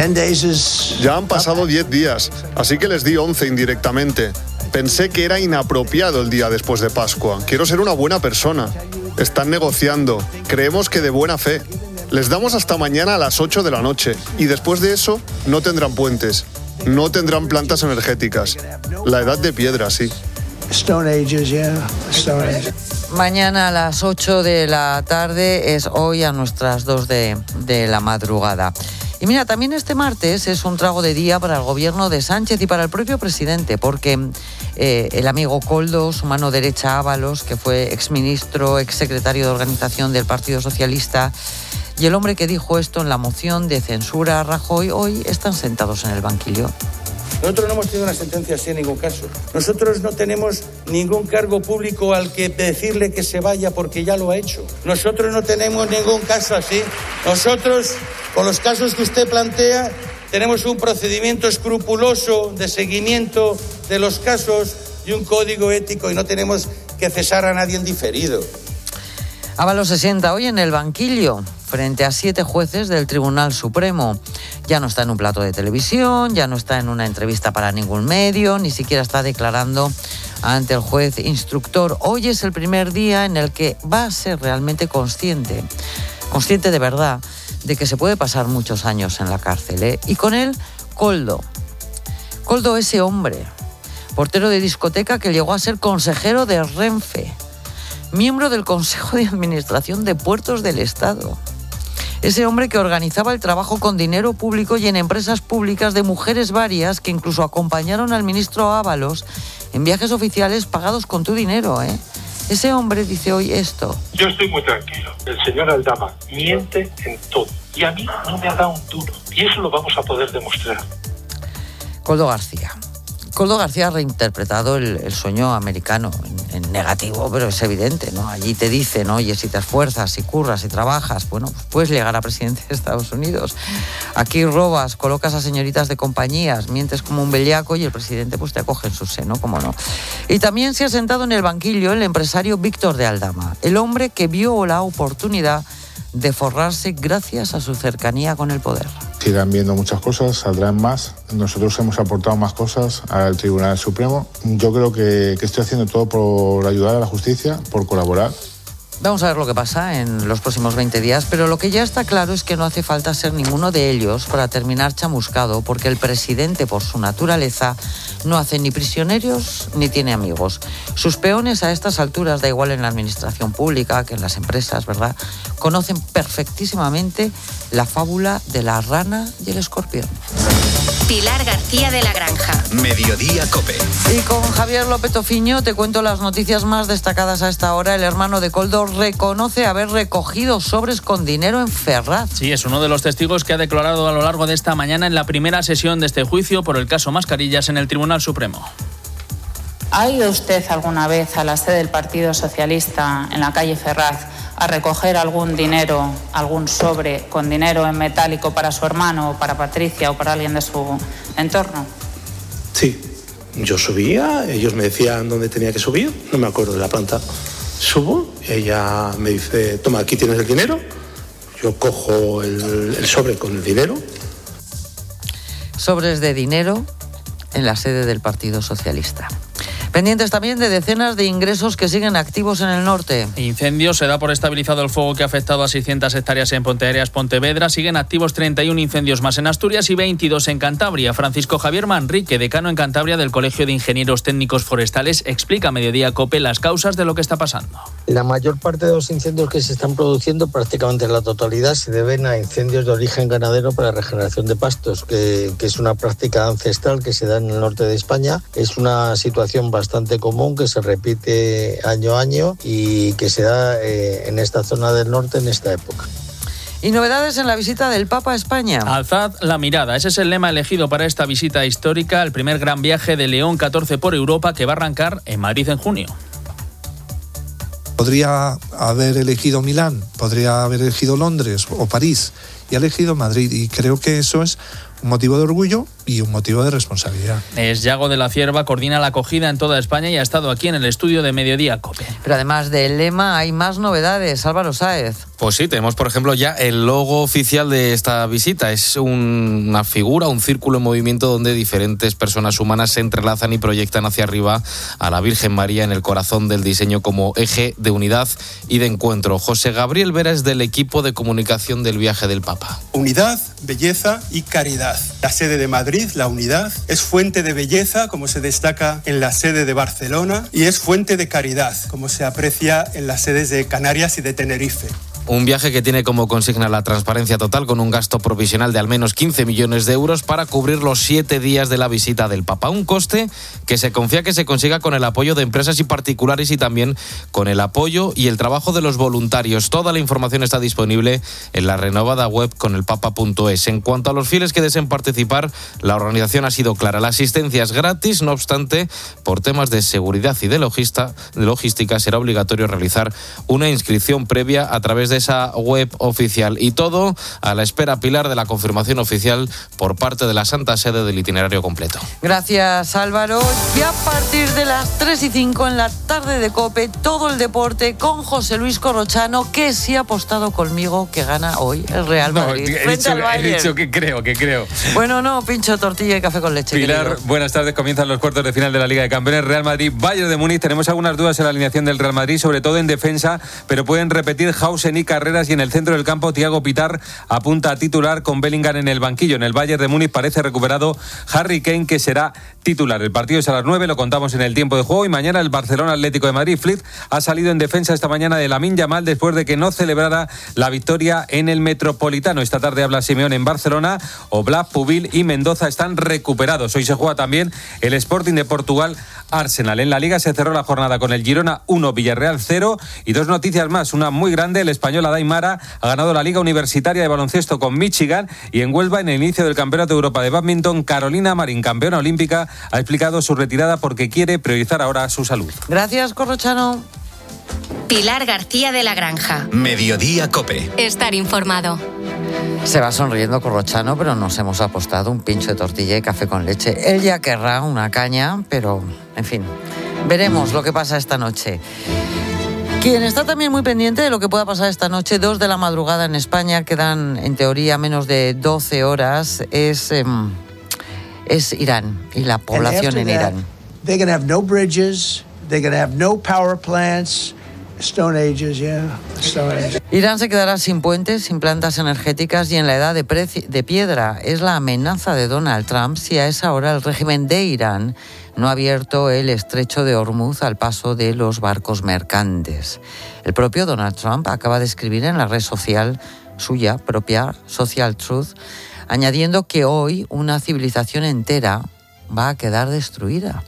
Ya han pasado 10 días, así que les di 11 indirectamente. Pensé que era inapropiado el día después de Pascua. Quiero ser una buena persona. Están negociando. Creemos que de buena fe. Les damos hasta mañana a las 8 de la noche y después de eso no tendrán puentes, no tendrán plantas energéticas. La edad de piedra, sí. Stone Ages, Stone Ages. Mañana a las 8 de la tarde es hoy a nuestras 2 de la madrugada. Y mira, también este martes es un trago de día para el gobierno de Sánchez y para el propio presidente, porque el amigo Koldo, su mano derecha Ábalos, que fue exministro, exsecretario de organización del Partido Socialista, y el hombre que dijo esto en la moción de censura a Rajoy, hoy están sentados en el banquillo. Nosotros no hemos tenido una sentencia así en ningún caso. Nosotros no tenemos ningún cargo público al que decirle que se vaya porque ya lo ha hecho. Nosotros no tenemos ningún caso así. Nosotros, con los casos que usted plantea, tenemos un procedimiento escrupuloso de seguimiento de los casos y un código ético, y no tenemos que cesar a nadie en diferido. Ábalos se sienta hoy en el banquillo frente a 7 jueces del Tribunal Supremo. Ya no está en un plato de televisión, ya no está en una entrevista para ningún medio, ni siquiera está declarando ante el juez instructor. Hoy es el primer día en el que va a ser realmente consciente de verdad, de que se puede pasar muchos años en la cárcel, ¿eh? Y con él, Koldo, ese hombre, portero de discoteca que llegó a ser consejero de Renfe, miembro del Consejo de Administración de Puertos del Estado. Ese hombre que organizaba el trabajo con dinero público y en empresas públicas de mujeres varias que incluso acompañaron al ministro Ábalos en viajes oficiales pagados con tu dinero, ¿eh? Ese hombre dice hoy esto. Yo estoy muy tranquilo. El señor Aldama miente en todo. Y a mí no me ha dado un duro. Y eso lo vamos a poder demostrar. Koldo García ha reinterpretado el sueño americano en negativo, pero es evidente, ¿no? Allí te dicen, oye, si te esfuerzas, si curras, si trabajas, bueno, pues puedes llegar a presidente de Estados Unidos. Aquí robas, colocas a señoritas de compañías, mientes como un bellaco y el presidente pues te acoge en su seno, ¿cómo no? Y también se ha sentado en el banquillo el empresario Víctor de Aldama, el hombre que vio la oportunidad de forrarse gracias a su cercanía con el poder. Sigan viendo muchas cosas, saldrán más. Nosotros hemos aportado más cosas al Tribunal Supremo. Yo creo que estoy haciendo todo por ayudar a la justicia, por colaborar Vamos a ver lo que pasa en los próximos 20 días, pero lo que ya está claro es que no hace falta ser ninguno de ellos para terminar chamuscado, porque el presidente, por su naturaleza, no hace ni prisioneros ni tiene amigos. Sus peones a estas alturas, da igual en la administración pública que en las empresas, ¿verdad?, conocen perfectísimamente la fábula de la rana y el escorpión. Pilar García de la Granja. Mediodía COPE. Y con Javier López Tofiño te cuento las noticias más destacadas a esta hora. El hermano de Koldo reconoce haber recogido sobres con dinero en Ferraz. Sí, es uno de los testigos que ha declarado a lo largo de esta mañana en la primera sesión de este juicio por el caso Mascarillas en el Tribunal Supremo. ¿Ha ido usted alguna vez a la sede del Partido Socialista en la calle Ferraz a recoger algún dinero, algún sobre con dinero en metálico para su hermano o para Patricia o para alguien de su entorno? Sí, yo subía, ellos me decían dónde tenía que subir, no me acuerdo de la planta. Subo, ella me dice, toma, aquí tienes el dinero, yo cojo el sobre con el dinero. Sobres de dinero en la sede del Partido Socialista. Pendientes también de decenas de ingresos que siguen activos en el norte. Incendios, se da por estabilizado el fuego que ha afectado a 600 hectáreas en Ponteareas, Pontevedra. Siguen activos 31 incendios más en Asturias y 22 en Cantabria. Francisco Javier Manrique, decano en Cantabria del Colegio de Ingenieros Técnicos Forestales, explica a Mediodía COPE las causas de lo que está pasando. La mayor parte de los incendios que se están produciendo, prácticamente la totalidad, se deben a incendios de origen ganadero para regeneración de pastos, que es una práctica ancestral que se da en el norte de España. Es una situación bastante común que se repite año a año y que se da en esta zona del norte en esta época. Y novedades en la visita del Papa a España. Alzad la mirada, ese es el lema elegido para esta visita histórica, el primer gran viaje de León XIV por Europa que va a arrancar en Madrid en junio. Podría haber elegido Milán, podría haber elegido Londres o París y ha elegido Madrid, y creo que eso es un motivo de orgullo y un motivo de responsabilidad. Es Yago de la Cierva, coordina la acogida en toda España y ha estado aquí en el estudio de Mediodía COPE. Pero además del lema hay más novedades. Álvaro Sáez. Pues sí, tenemos por ejemplo ya el logo oficial de esta visita. Es una figura, un círculo en movimiento donde diferentes personas humanas se entrelazan y proyectan hacia arriba a la Virgen María en el corazón del diseño como eje de unidad y de encuentro. José Gabriel Vera es del equipo de comunicación del viaje del Papa. Unidad, belleza y caridad. La sede de Madrid, la unidad, es fuente de belleza, como se destaca en la sede de Barcelona, y es fuente de caridad, como se aprecia en las sedes de Canarias y de Tenerife. Un viaje que tiene como consigna la transparencia total, con un gasto provisional de al menos 15 millones de euros para cubrir los 7 días de la visita del Papa. Un coste que se confía que se consiga con el apoyo de empresas y particulares y también con el apoyo y el trabajo de los voluntarios. Toda la información está disponible en la renovada web conelpapa.es. En cuanto a los fieles que deseen participar, la organización ha sido clara. La asistencia es gratis, no obstante, por temas de seguridad y de logística será obligatorio realizar una inscripción previa a través de esa web oficial. Y todo a la espera, Pilar, de la confirmación oficial por parte de la Santa Sede del itinerario completo. Gracias, Álvaro. Y a partir de las 3:05 en la tarde de COPE, todo el deporte con José Luis Corrochano, que sí ha apostado conmigo que gana hoy el Real Madrid. He dicho que creo. Bueno, no, pincho tortilla y café con leche. Pilar, querido. buenas tardes. Comienzan los cuartos de final de la Liga de Campeones. Real Madrid, Bayern de Múnich. Tenemos algunas dudas en la alineación del Real Madrid, sobre todo en defensa, pero pueden repetir Hausen y Carreras, y en el centro del campo Thiago Pitar apunta a titular con Bellingham en el banquillo. En el Bayern de Múnich parece recuperado Harry Kane, que será titular. El partido es a las 9, lo contamos en el tiempo de juego, y mañana el Barcelona Atlético de Madrid. Flick ha salido en defensa esta mañana de Lamine Yamal después de que no celebrara la victoria en el Metropolitano. Esta tarde habla Simeone en Barcelona. Oblak, Pubil y Mendoza están recuperados. Hoy se juega también el Sporting de Portugal Arsenal. En la Liga se cerró la jornada con el Girona 1, Villarreal 0, y dos noticias más, una muy grande: el español Adaimara ha ganado la Liga Universitaria de Baloncesto con Michigan, y en Huelva, en el inicio del Campeonato de Europa de Bádminton, Carolina Marín, campeona olímpica, ha explicado su retirada porque quiere priorizar ahora su salud. Gracias, Corrochano. Pilar García de la Granja. Mediodía COPE. Estar informado. Se va sonriendo Corrochano, pero nos hemos apostado un pincho de tortilla y café con leche. Él ya querrá una caña, pero, en fin, veremos lo que pasa esta noche. Quien está también muy pendiente de lo que pueda pasar esta noche, 2 de la madrugada en España, quedan en teoría menos de 12 horas, es Irán y la población en Irán. They're going to have no bridges, they're going to have no power plants, Stone Ages, yeah. Stone Ages. Irán se quedará sin puentes, sin plantas energéticas y en la edad de piedra. Es la amenaza de Donald Trump si a esa hora el régimen de Irán no ha abierto el estrecho de Hormuz al paso de los barcos mercantes. El propio Donald Trump acaba de escribir en la red social suya propia, Social Truth, añadiendo que hoy una civilización entera va a quedar destruida.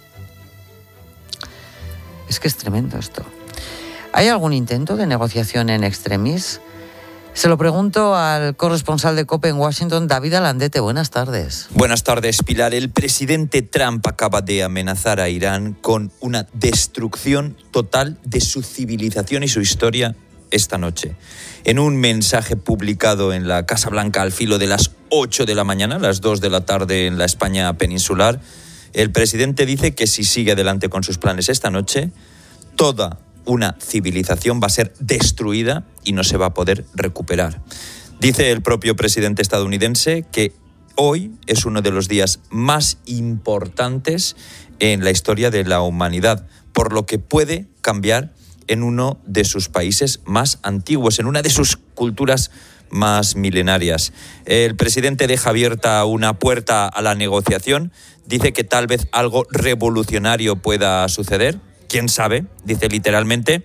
Es que es tremendo esto. ¿Hay algún intento de negociación en extremis? Se lo pregunto al corresponsal de COPE en Washington, David Alandete. Buenas tardes. Buenas tardes, Pilar. El presidente Trump acaba de amenazar a Irán con una destrucción total de su civilización y su historia esta noche. En un mensaje publicado en la Casa Blanca al filo de las 8 de la mañana, las 2 de la tarde en la España peninsular, el presidente dice que si sigue adelante con sus planes esta noche, toda una civilización va a ser destruida y no se va a poder recuperar. Dice el propio presidente estadounidense que hoy es uno de los días más importantes en la historia de la humanidad, por lo que puede cambiar en uno de sus países más antiguos, en una de sus culturas más milenarias. El presidente deja abierta una puerta a la negociación, dice que tal vez algo revolucionario pueda suceder, quién sabe, dice literalmente,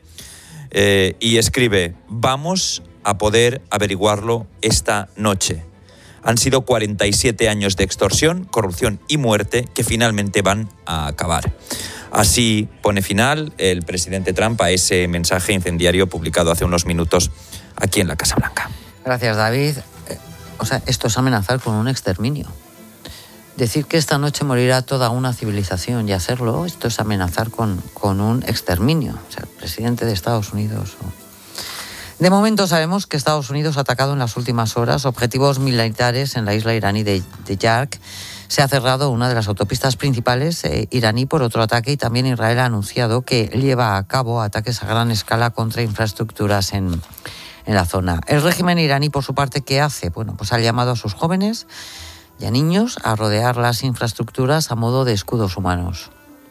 y escribe: vamos a poder averiguarlo esta noche. Han sido 47 años de extorsión, corrupción y muerte que finalmente van a acabar. Así pone final el presidente Trump a ese mensaje incendiario publicado hace unos minutos aquí en la Casa Blanca. Gracias, David. Esto es amenazar con un exterminio. Decir que esta noche morirá toda una civilización y hacerlo, esto es amenazar con un exterminio. El presidente de Estados Unidos. De momento sabemos que Estados Unidos ha atacado en las últimas horas objetivos militares en la isla iraní de Yark. Se ha cerrado una de las autopistas principales iraní por otro ataque y también Israel ha anunciado que lleva a cabo ataques a gran escala contra infraestructuras en la zona. El régimen iraní, por su parte, ¿qué hace? Bueno, pues ha llamado a sus jóvenes y a niños a rodear las infraestructuras a modo de escudos humanos.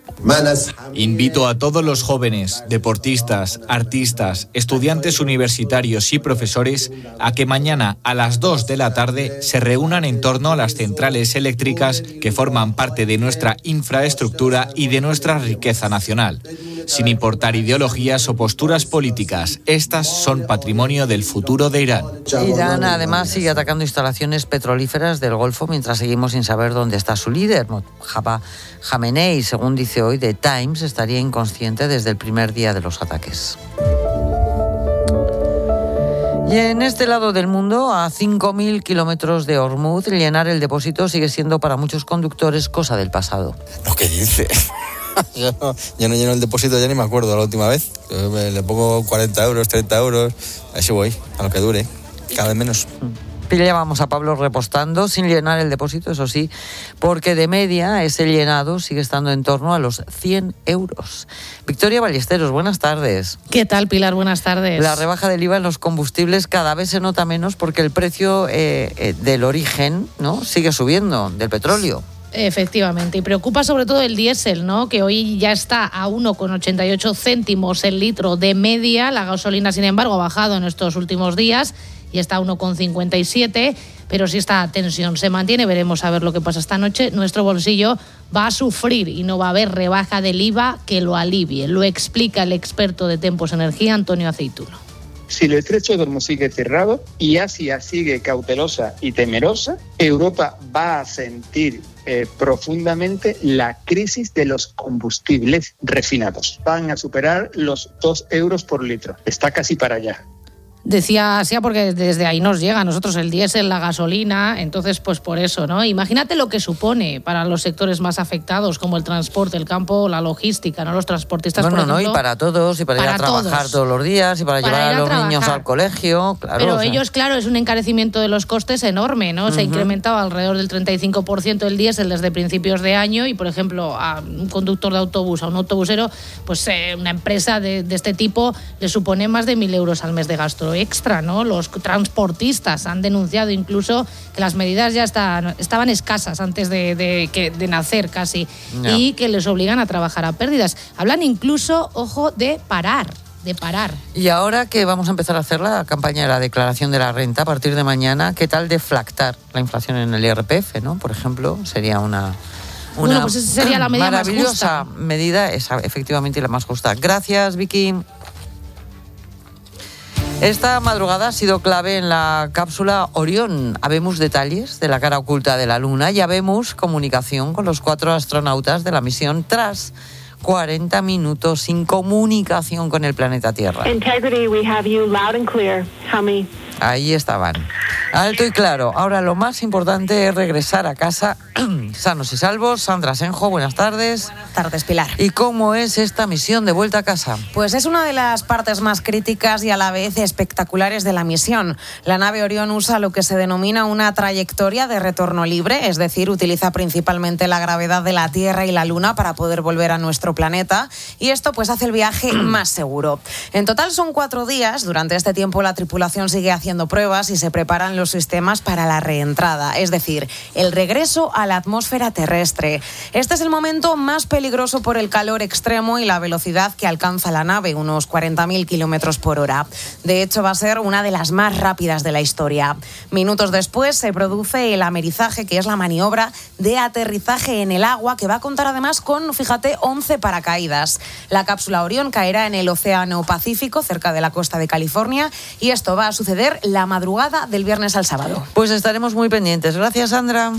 Invito a todos los jóvenes, deportistas, artistas, estudiantes universitarios y profesores a que mañana a las 2 de la tarde se reúnan en torno a las centrales eléctricas que forman parte de nuestra infraestructura y de nuestra riqueza nacional. Sin importar ideologías o posturas políticas, estas son patrimonio del futuro de Irán. Irán además sigue atacando instalaciones petrolíferas del Golfo mientras seguimos sin saber dónde está su líder. Khamenei, según dice hoy The Times, estaría inconsciente desde el primer día de los ataques. Y en este lado del mundo, a 5.000 kilómetros de Hormuz, llenar el depósito sigue siendo para muchos conductores cosa del pasado. ¿Lo que dices? Yo no lleno el depósito, ya ni me acuerdo la última vez. Le pongo 40 euros, 30 euros, así voy, a lo que dure, cada vez menos. Pillábamos a Pablo repostando sin llenar el depósito, eso sí, porque de media ese llenado sigue estando en torno a los 100 euros. Victoria Ballesteros, buenas tardes. ¿Qué tal, Pilar? Buenas tardes. La rebaja del IVA en los combustibles cada vez se nota menos porque el precio del origen, ¿no?, sigue subiendo, del petróleo. Efectivamente, y preocupa sobre todo el diésel, ¿no?, que hoy ya está a 1,88 céntimos el litro de media. La gasolina, sin embargo, ha bajado en estos últimos días y está a 1,57, pero si esta tensión se mantiene, veremos a ver lo que pasa esta noche, nuestro bolsillo va a sufrir y no va a haber rebaja del IVA que lo alivie. Lo explica el experto de Tempos Energía, Antonio Aceituno. Si el estrecho de Hormuz sigue cerrado y Asia sigue cautelosa y temerosa, Europa va a sentir profundamente la crisis de los combustibles refinados. Van a superar los 2 euros por litro. Está casi para allá. Decía Asia porque desde ahí nos llega a nosotros el diésel, la gasolina, entonces pues por eso, ¿no? Imagínate lo que supone para los sectores más afectados como el transporte, el campo, la logística, ¿no? Los transportistas, bueno, por ejemplo. No, y para todos, y para ir a trabajar todos los días, y para llevar a los niños al colegio, claro. Pero ellos, claro, es un encarecimiento de los costes enorme, ¿no? Se ha incrementado alrededor del 35% el diésel desde principios de año y, por ejemplo, a un conductor de autobús, a un autobusero, pues una empresa de este tipo le supone más de 1.000 euros al mes de gasto extra, ¿no? Los transportistas han denunciado incluso que las medidas ya estaban escasas antes de nacer casi, y que les obligan a trabajar a pérdidas. Hablan incluso, ojo, de parar de parar. Y ahora que vamos a empezar a hacer la campaña de la declaración de la renta a partir de mañana, ¿qué tal deflactar la inflación en el IRPF, ¿no? Por ejemplo, sería una pues esa sería la medida maravillosa más justa. medida, esa, efectivamente, la más justa. Gracias, Vicky. Esta madrugada ha sido clave en la cápsula Orión. Habemos detalles de la cara oculta de la Luna y habemos comunicación con los 4 astronautas de la misión tras 40 minutos sin comunicación con el planeta Tierra. Integrity, we have you loud and clear. Hami. Ahí estaban, alto y claro. Ahora lo más importante es regresar a casa sanos y salvos. Sandra Senjo, buenas tardes. Buenas tardes, Pilar. ¿Y cómo es esta misión de vuelta a casa? Pues es una de las partes más críticas y a la vez espectaculares de la misión. La nave Orión usa lo que se denomina una trayectoria de retorno libre, es decir, utiliza principalmente la gravedad de la Tierra y la Luna para poder volver a nuestro planeta, y esto pues hace el viaje más seguro. En total son 4 días. Durante este tiempo la tripulación sigue haciendo pruebas y se preparan los sistemas para la reentrada, es decir, el regreso a la atmósfera terrestre. Este es el momento más peligroso por el calor extremo y la velocidad que alcanza la nave, unos 40.000 kilómetros por hora. De hecho, va a ser una de las más rápidas de la historia. Minutos después se produce el amerizaje, que es la maniobra de aterrizaje en el agua, que va a contar además con, fíjate, 11 paracaídas. La cápsula Orión caerá en el Océano Pacífico, cerca de la costa de California, y esto va a suceder la madrugada del viernes al sábado. Pues estaremos muy pendientes. Gracias, Sandra.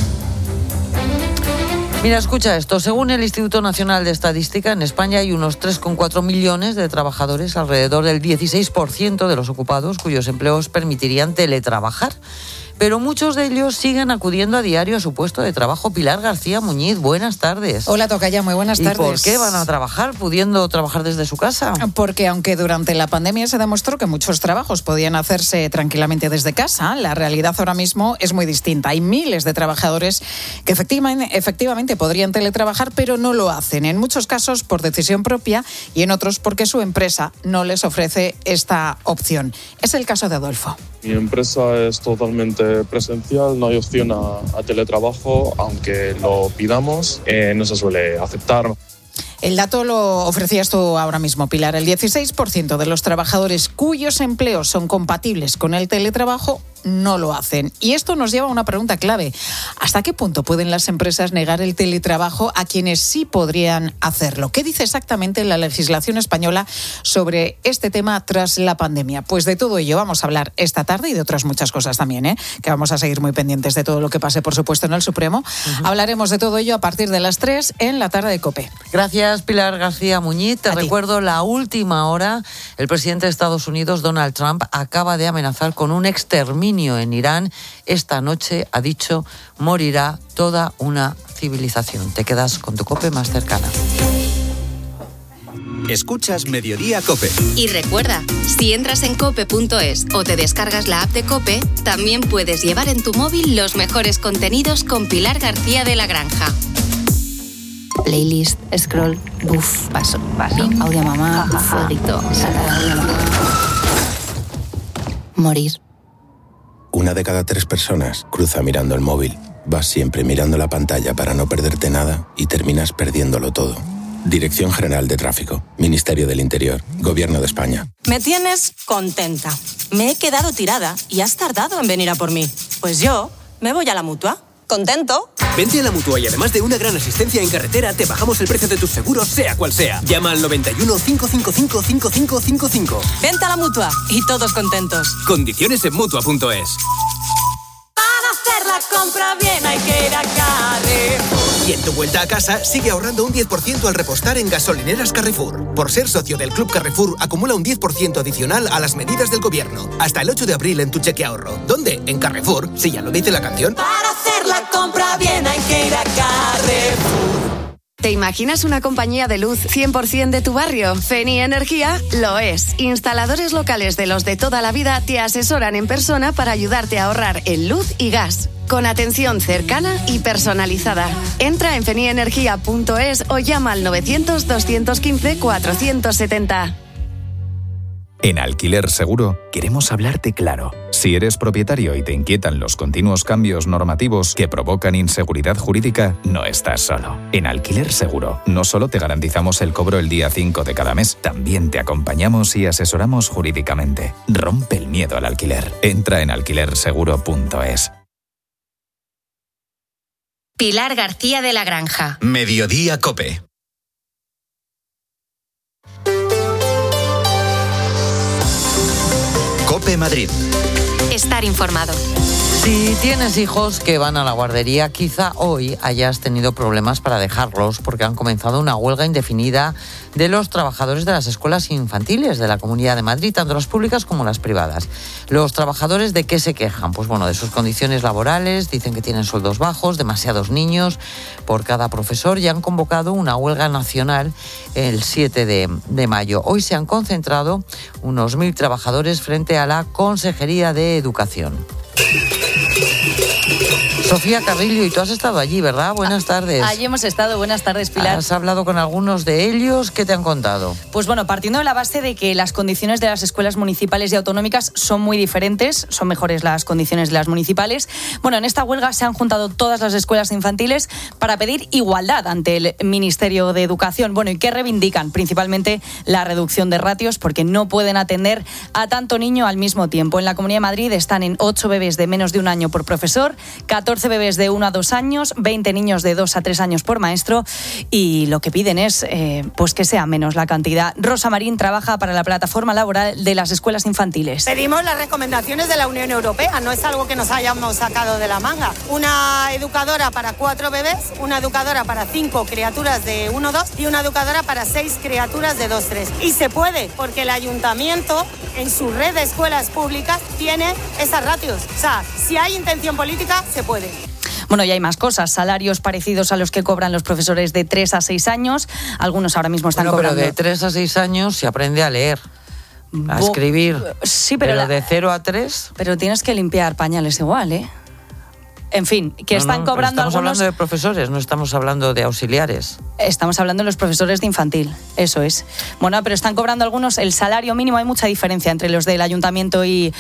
Mira, escucha esto. Según el Instituto Nacional de Estadística, en España hay unos 3,4 millones de trabajadores, alrededor del 16% de los ocupados, cuyos empleos permitirían teletrabajar. Pero muchos de ellos siguen acudiendo a diario a su puesto de trabajo. Pilar García Muñiz, buenas tardes. Hola, tocaya, muy buenas tardes. ¿Y por qué van a trabajar pudiendo trabajar desde su casa? Porque aunque durante la pandemia se demostró que muchos trabajos podían hacerse tranquilamente desde casa, la realidad ahora mismo es muy distinta. Hay miles de trabajadores que efectivamente podrían teletrabajar, pero no lo hacen. En muchos casos por decisión propia y en otros porque su empresa no les ofrece esta opción. Es el caso de Adolfo. Mi empresa es totalmente presencial, no hay opción a teletrabajo, aunque lo pidamos, no se suele aceptar. El dato lo ofrecías tú ahora mismo, Pilar. El 16% de los trabajadores cuyos empleos son compatibles con el teletrabajo no lo hacen. Y esto nos lleva a una pregunta clave. ¿Hasta qué punto pueden las empresas negar el teletrabajo a quienes sí podrían hacerlo? ¿Qué dice exactamente la legislación española sobre este tema tras la pandemia? Pues de todo ello vamos a hablar esta tarde y de otras muchas cosas también, que vamos a seguir muy pendientes de todo lo que pase, por supuesto, en el Supremo. Hablaremos de todo ello a partir de las 3 en la tarde de COPE. Gracias, Pilar García Muñiz. Te recuerdo la última hora. El presidente de Estados Unidos, Donald Trump, acaba de amenazar con un exterminio en Irán. Esta noche, ha dicho, morirá toda una civilización. Te quedas con tu COPE más cercana. Escuchas Mediodía COPE. Y recuerda, si entras en cope.es o te descargas la app de COPE, también puedes llevar en tu móvil los mejores contenidos con Pilar García de la Granja. Playlist, scroll, buf, paso, audio a mamá, fueguito, morir. 1 de cada 3 personas cruza mirando el móvil. Vas siempre mirando la pantalla para no perderte nada y terminas perdiéndolo todo. Dirección General de Tráfico, Ministerio del Interior, Gobierno de España. Me tienes contenta. Me he quedado tirada y has tardado en venir a por mí. Pues yo me voy a la Mutua. ¿Contento? Vente a la Mutua y además de una gran asistencia en carretera, te bajamos el precio de tus seguros, sea cual sea. Llama al 91 555 5555. Vente a la Mutua y todos contentos. Condiciones en Mutua.es. Para hacer la compra bien hay que ir a Carrefour. Y en tu vuelta a casa, sigue ahorrando un 10% al repostar en gasolineras Carrefour. Por ser socio del Club Carrefour, acumula un 10% adicional a las medidas del gobierno. Hasta el 8 de abril en tu cheque ahorro. ¿Dónde? En Carrefour, si ya lo dice la canción. Para hacer la compra bien hay que ir a Carrefour. ¿Te imaginas una compañía de luz 100% de tu barrio? Feni Energía lo es. Instaladores locales de los de toda la vida te asesoran en persona para ayudarte a ahorrar en luz y gas. Con atención cercana y personalizada. Entra en fenienergia.es o llama al 900-215-470. En Alquiler Seguro queremos hablarte claro. Si eres propietario y te inquietan los continuos cambios normativos que provocan inseguridad jurídica, no estás solo. En Alquiler Seguro, no solo te garantizamos el cobro el día 5 de cada mes, también te acompañamos y asesoramos jurídicamente. Rompe el miedo al alquiler. Entra en alquilerseguro.es. Pilar García de la Granja. Mediodía COPE. COPE Madrid. Estar informado. Si tienes hijos que van a la guardería, quizá hoy hayas tenido problemas para dejarlos porque han comenzado una huelga indefinida de los trabajadores de las escuelas infantiles de la Comunidad de Madrid, tanto las públicas como las privadas. Los trabajadores, ¿de qué se quejan? Pues bueno, de sus condiciones laborales, dicen que tienen sueldos bajos, demasiados niños por cada profesor, y han convocado una huelga nacional el 7 de mayo. Hoy se han concentrado unos 1.000 trabajadores frente a la Consejería de Educación. Sofía Carrillo, y tú has estado allí, ¿verdad? Buenas tardes. Allí hemos estado. Buenas tardes, Pilar. ¿Has hablado con algunos de ellos? ¿Qué te han contado? Pues bueno, partiendo de la base de que las condiciones de las escuelas municipales y autonómicas son muy diferentes, son mejores las condiciones de las municipales. Bueno, en esta huelga se han juntado todas las escuelas infantiles para pedir igualdad ante el Ministerio de Educación. Bueno, ¿y qué reivindican? Principalmente la reducción de ratios, porque no pueden atender a tanto niño al mismo tiempo. En la Comunidad de Madrid están en 8 bebés de menos de un año por profesor, 14 bebés de 1 a 2 años, 20 niños de 2 a 3 años por maestro, y lo que piden es pues que sea menos la cantidad. Rosa Marín trabaja para la plataforma laboral de las escuelas infantiles. Pedimos las recomendaciones de la Unión Europea, no es algo que nos hayamos sacado de la manga. Una educadora para 4 bebés, una educadora para 5 criaturas de 1 2 y una educadora para 6 criaturas de 2 3. Y se puede, porque el ayuntamiento en su red de escuelas públicas tiene esas ratios. O sea, si hay intención política, se puede. Bueno, y hay más cosas, salarios parecidos a los que cobran los profesores de 3 a 6 años. Algunos ahora mismo están cobrando. Pero de 3 a 6 años se aprende a leer, a escribir. Sí, pero de 0 a 3... Pero tienes que limpiar pañales igual, ¿eh? En fin, que están cobrando estamos algunos... hablando de profesores, no estamos hablando de auxiliares. Estamos hablando de los profesores de infantil, eso es. Bueno, pero están cobrando algunos el salario mínimo. Hay mucha diferencia entre los del Ayuntamiento y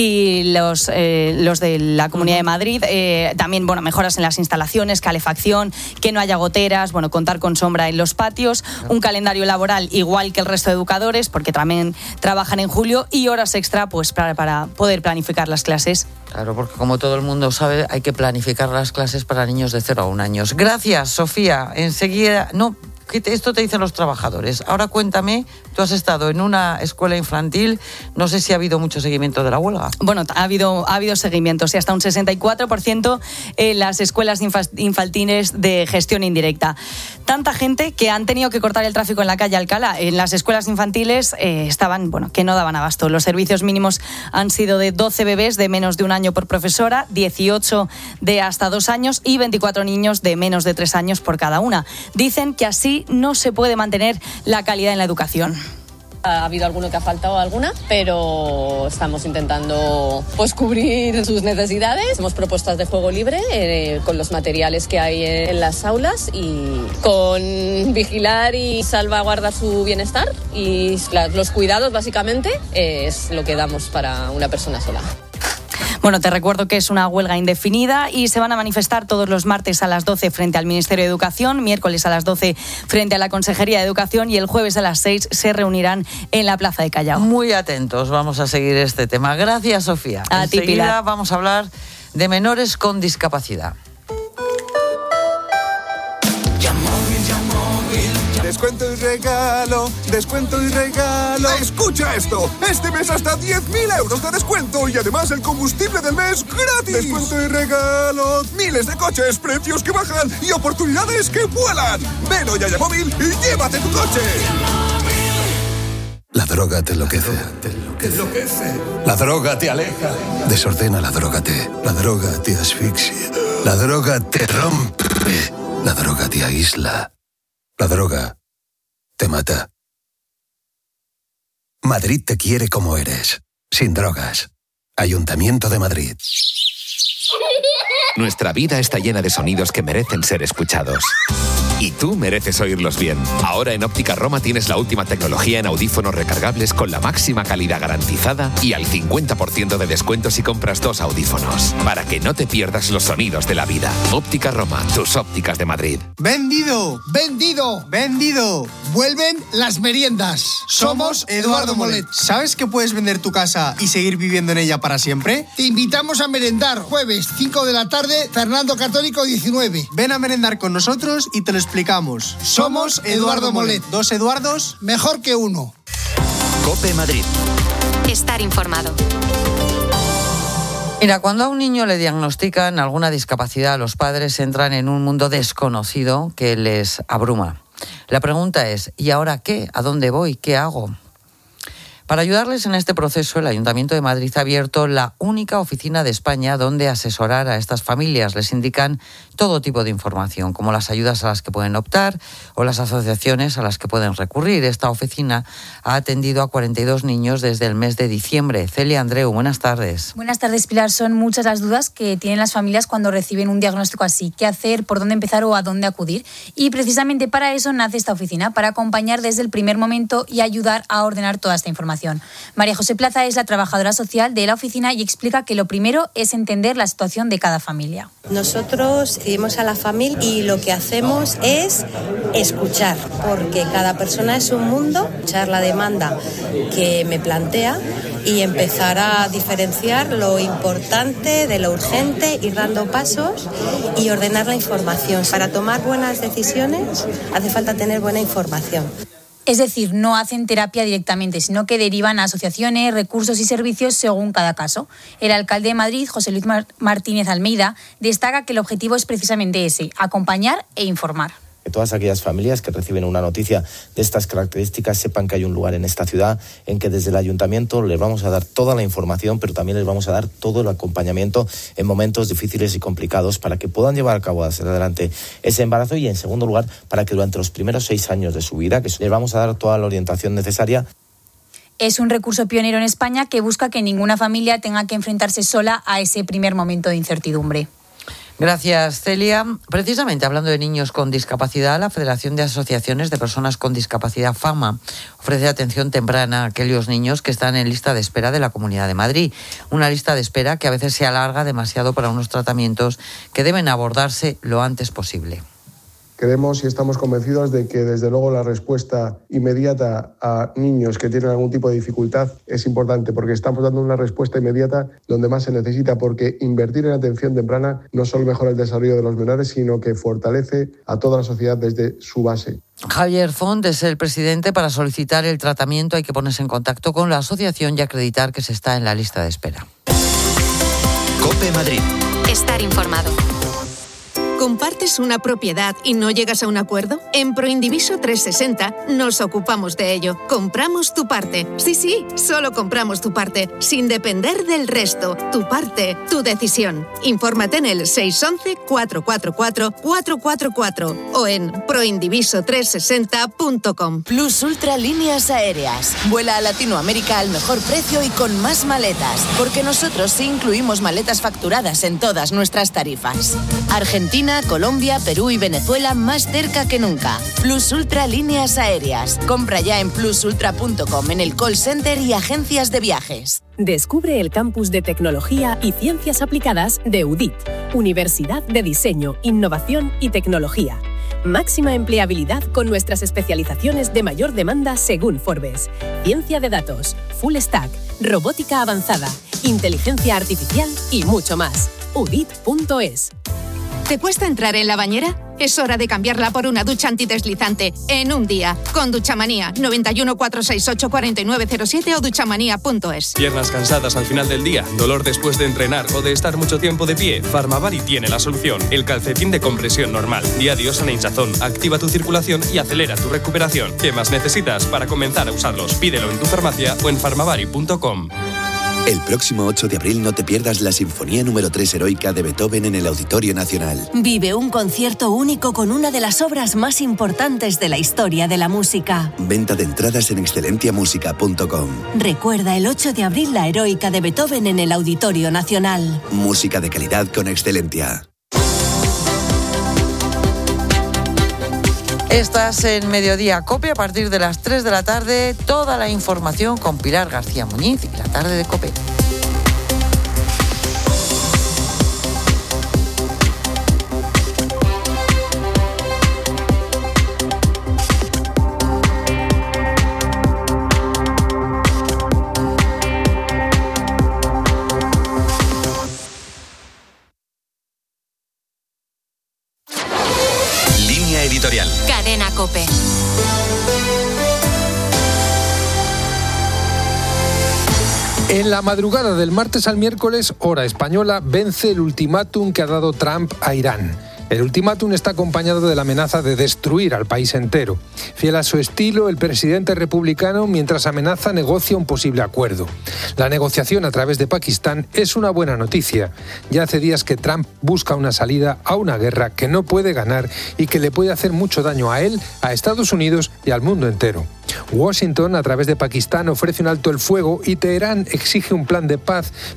los de la Comunidad de Madrid. También, bueno, mejoras en las instalaciones, calefacción, que no haya goteras, bueno, contar con sombra en los patios, un calendario laboral igual que el resto de educadores, porque también trabajan en julio, y horas extra pues para poder planificar las clases. Claro, porque como todo el mundo sabe, hay que planificar las clases para niños de 0 a 1 año. Gracias, Sofía. Enseguida... No, esto te dicen los trabajadores. Ahora cuéntame, tú has estado en una escuela infantil, no sé si ha habido mucho seguimiento de la huelga. Bueno, ha habido seguimiento, sí, hasta un 64% en las escuelas infantiles de gestión indirecta. Tanta gente que han tenido que cortar el tráfico en la calle Alcalá. En las escuelas infantiles estaban, bueno, que no daban abasto. Los servicios mínimos han sido de 12 bebés de menos de 1 año por profesora, 18 de hasta 2 años y 24 niños de menos de 3 años por cada una. Dicen que así no se puede mantener la calidad en la educación. Ha habido alguno que ha faltado alguna, pero estamos intentando pues cubrir sus necesidades. Hacemos propuestas de juego libre con los materiales que hay en las aulas y con vigilar y salvaguardar su bienestar, y los cuidados básicamente es lo que damos para una persona sola. Bueno, te recuerdo que es una huelga indefinida y se van a manifestar todos los martes a las 12 frente al Ministerio de Educación, miércoles a las 12 frente a la Consejería de Educación y el jueves a las 6 se reunirán en la Plaza de Callao. Muy atentos, vamos a seguir este tema. Gracias, Sofía. A ti, Pilar. Vamos a hablar de menores con discapacidad. Descuento y regalo, descuento y regalo. ¡Escucha esto! Este mes hasta 10.000 euros de descuento y además el combustible del mes gratis. Descuento y regalo. Miles de coches, precios que bajan y oportunidades que vuelan. Ven hoy a Yamóvil y llévate tu coche. La droga te enloquece. La droga te aleja. Desordena la droga La droga te asfixia. La droga te rompe. La droga te aísla. La droga te mata. Madrid te quiere como eres, sin drogas. Ayuntamiento de Madrid. Nuestra vida está llena de sonidos que merecen ser escuchados. Y tú mereces oírlos bien. Ahora en Óptica Roma tienes la última tecnología en audífonos recargables con la máxima calidad garantizada y al 50% de descuento si compras 2 audífonos. Para que no te pierdas los sonidos de la vida. Óptica Roma, tus ópticas de Madrid. ¡Vendido! ¡Vendido! ¡Vendido! Vuelven las meriendas. Somos Eduardo Molet. ¿Sabes que puedes vender tu casa y seguir viviendo en ella para siempre? Te invitamos a merendar. Jueves, 5 de la tarde, Fernando Católico 19. Ven a merendar con nosotros y te lo explicamos. Somos Eduardo Molet. 2 Eduardos, mejor que uno. COPE Madrid. Estar informado. Mira, cuando a un niño le diagnostican alguna discapacidad, los padres entran en un mundo desconocido que les abruma. La pregunta es, ¿y ahora qué? ¿A dónde voy? ¿Qué hago? Para ayudarles en este proceso, el Ayuntamiento de Madrid ha abierto la única oficina de España donde asesorar a estas familias. Les indican todo tipo de información, como las ayudas a las que pueden optar o las asociaciones a las que pueden recurrir. Esta oficina ha atendido a 42 niños desde el mes de diciembre. Celia Andreu, buenas tardes. Buenas tardes, Pilar. Son muchas las dudas que tienen las familias cuando reciben un diagnóstico así. ¿Qué hacer? ¿Por dónde empezar o a dónde acudir? Y precisamente para eso nace esta oficina, para acompañar desde el primer momento y ayudar a ordenar toda esta información. María José Plaza es la trabajadora social de la oficina y explica que lo primero es entender la situación de cada familia. Nosotros recibimos a la familia y lo que hacemos es escuchar, porque cada persona es un mundo, escuchar la demanda que me plantea y empezar a diferenciar lo importante de lo urgente, ir dando pasos y ordenar la información. Para tomar buenas decisiones hace falta tener buena información. Es decir, no hacen terapia directamente, sino que derivan a asociaciones, recursos y servicios según cada caso. El alcalde de Madrid, José Luis Martínez Almeida, destaca que el objetivo es precisamente ese, acompañar e informar. Que todas aquellas familias que reciben una noticia de estas características sepan que hay un lugar en esta ciudad en que desde el ayuntamiento les vamos a dar toda la información, pero también les vamos a dar todo el acompañamiento en momentos difíciles y complicados para que puedan llevar a cabo hacia adelante ese embarazo y, en segundo lugar, para que durante los primeros 6 años de su vida que les vamos a dar toda la orientación necesaria. Es un recurso pionero en España que busca que ninguna familia tenga que enfrentarse sola a ese primer momento de incertidumbre. Gracias, Celia. Precisamente hablando de niños con discapacidad, la Federación de Asociaciones de Personas con Discapacidad, FAMA, ofrece atención temprana a aquellos niños que están en lista de espera de la Comunidad de Madrid. Una lista de espera que a veces se alarga demasiado para unos tratamientos que deben abordarse lo antes posible. Creemos y estamos convencidos de que, desde luego, la respuesta inmediata a niños que tienen algún tipo de dificultad es importante, porque estamos dando una respuesta inmediata donde más se necesita, porque invertir en atención temprana no solo mejora el desarrollo de los menores, sino que fortalece a toda la sociedad desde su base. Javier Font es el presidente. Para solicitar el tratamiento hay que ponerse en contacto con la asociación y acreditar que se está en la lista de espera. COPE Madrid. Estar informado. ¿Compartes una propiedad y no llegas a un acuerdo? En Proindiviso 360 nos ocupamos de ello. Compramos tu parte. Sí, solo compramos tu parte, sin depender del resto. Tu parte, tu decisión. Infórmate en el 611-444-444 o en proindiviso360.com. Plus Ultra Líneas Aéreas. Vuela a Latinoamérica al mejor precio y con más maletas, porque nosotros sí incluimos maletas facturadas en todas nuestras tarifas. Argentina, Colombia, Perú y Venezuela más cerca que nunca. Plus Ultra Líneas Aéreas. Compra ya en plusultra.com, en el call center y agencias de viajes. Descubre el campus de tecnología y ciencias aplicadas de UDIT, Universidad de Diseño, Innovación y Tecnología. Máxima empleabilidad con nuestras especializaciones de mayor demanda según Forbes. Ciencia de datos, full stack, robótica avanzada, inteligencia artificial y mucho más. UDIT.es. ¿Te cuesta entrar en la bañera? Es hora de cambiarla por una ducha antideslizante en un día. Con Duchamanía, 91 468 4907 o duchamanía.es. Piernas cansadas al final del día, dolor después de entrenar o de estar mucho tiempo de pie. Farmavari tiene la solución. El calcetín de compresión normal. Diario sana hinchazón. Activa tu circulación y acelera tu recuperación. ¿Qué más necesitas para comenzar a usarlos? Pídelo en tu farmacia o en farmavari.com. El próximo 8 de abril no te pierdas la Sinfonía número 3 Heroica de Beethoven en el Auditorio Nacional. Vive un concierto único con una de las obras más importantes de la historia de la música. Venta de entradas en excelenciamusica.com. Recuerda el 8 de abril la Heroica de Beethoven en el Auditorio Nacional. Música de calidad con excelencia. Estás en Mediodía COPE a partir de las 3 de la tarde. Toda la información con Pilar García Muñiz y la tarde de COPE. Editorial. Cadena COPE. En la madrugada del martes al miércoles, hora española, vence el ultimátum que ha dado Trump a Irán. El ultimátum está acompañado de la amenaza de destruir al país entero. Fiel a su estilo, el presidente republicano, mientras amenaza, negocia un posible acuerdo. La negociación a través de Pakistán es una buena noticia. Ya hace días que Trump busca una salida a una guerra que no puede ganar y que le puede hacer mucho daño a él, a Estados Unidos y al mundo entero. Washington, a través de Pakistán, ofrece un alto el fuego y Teherán exige un plan de paz,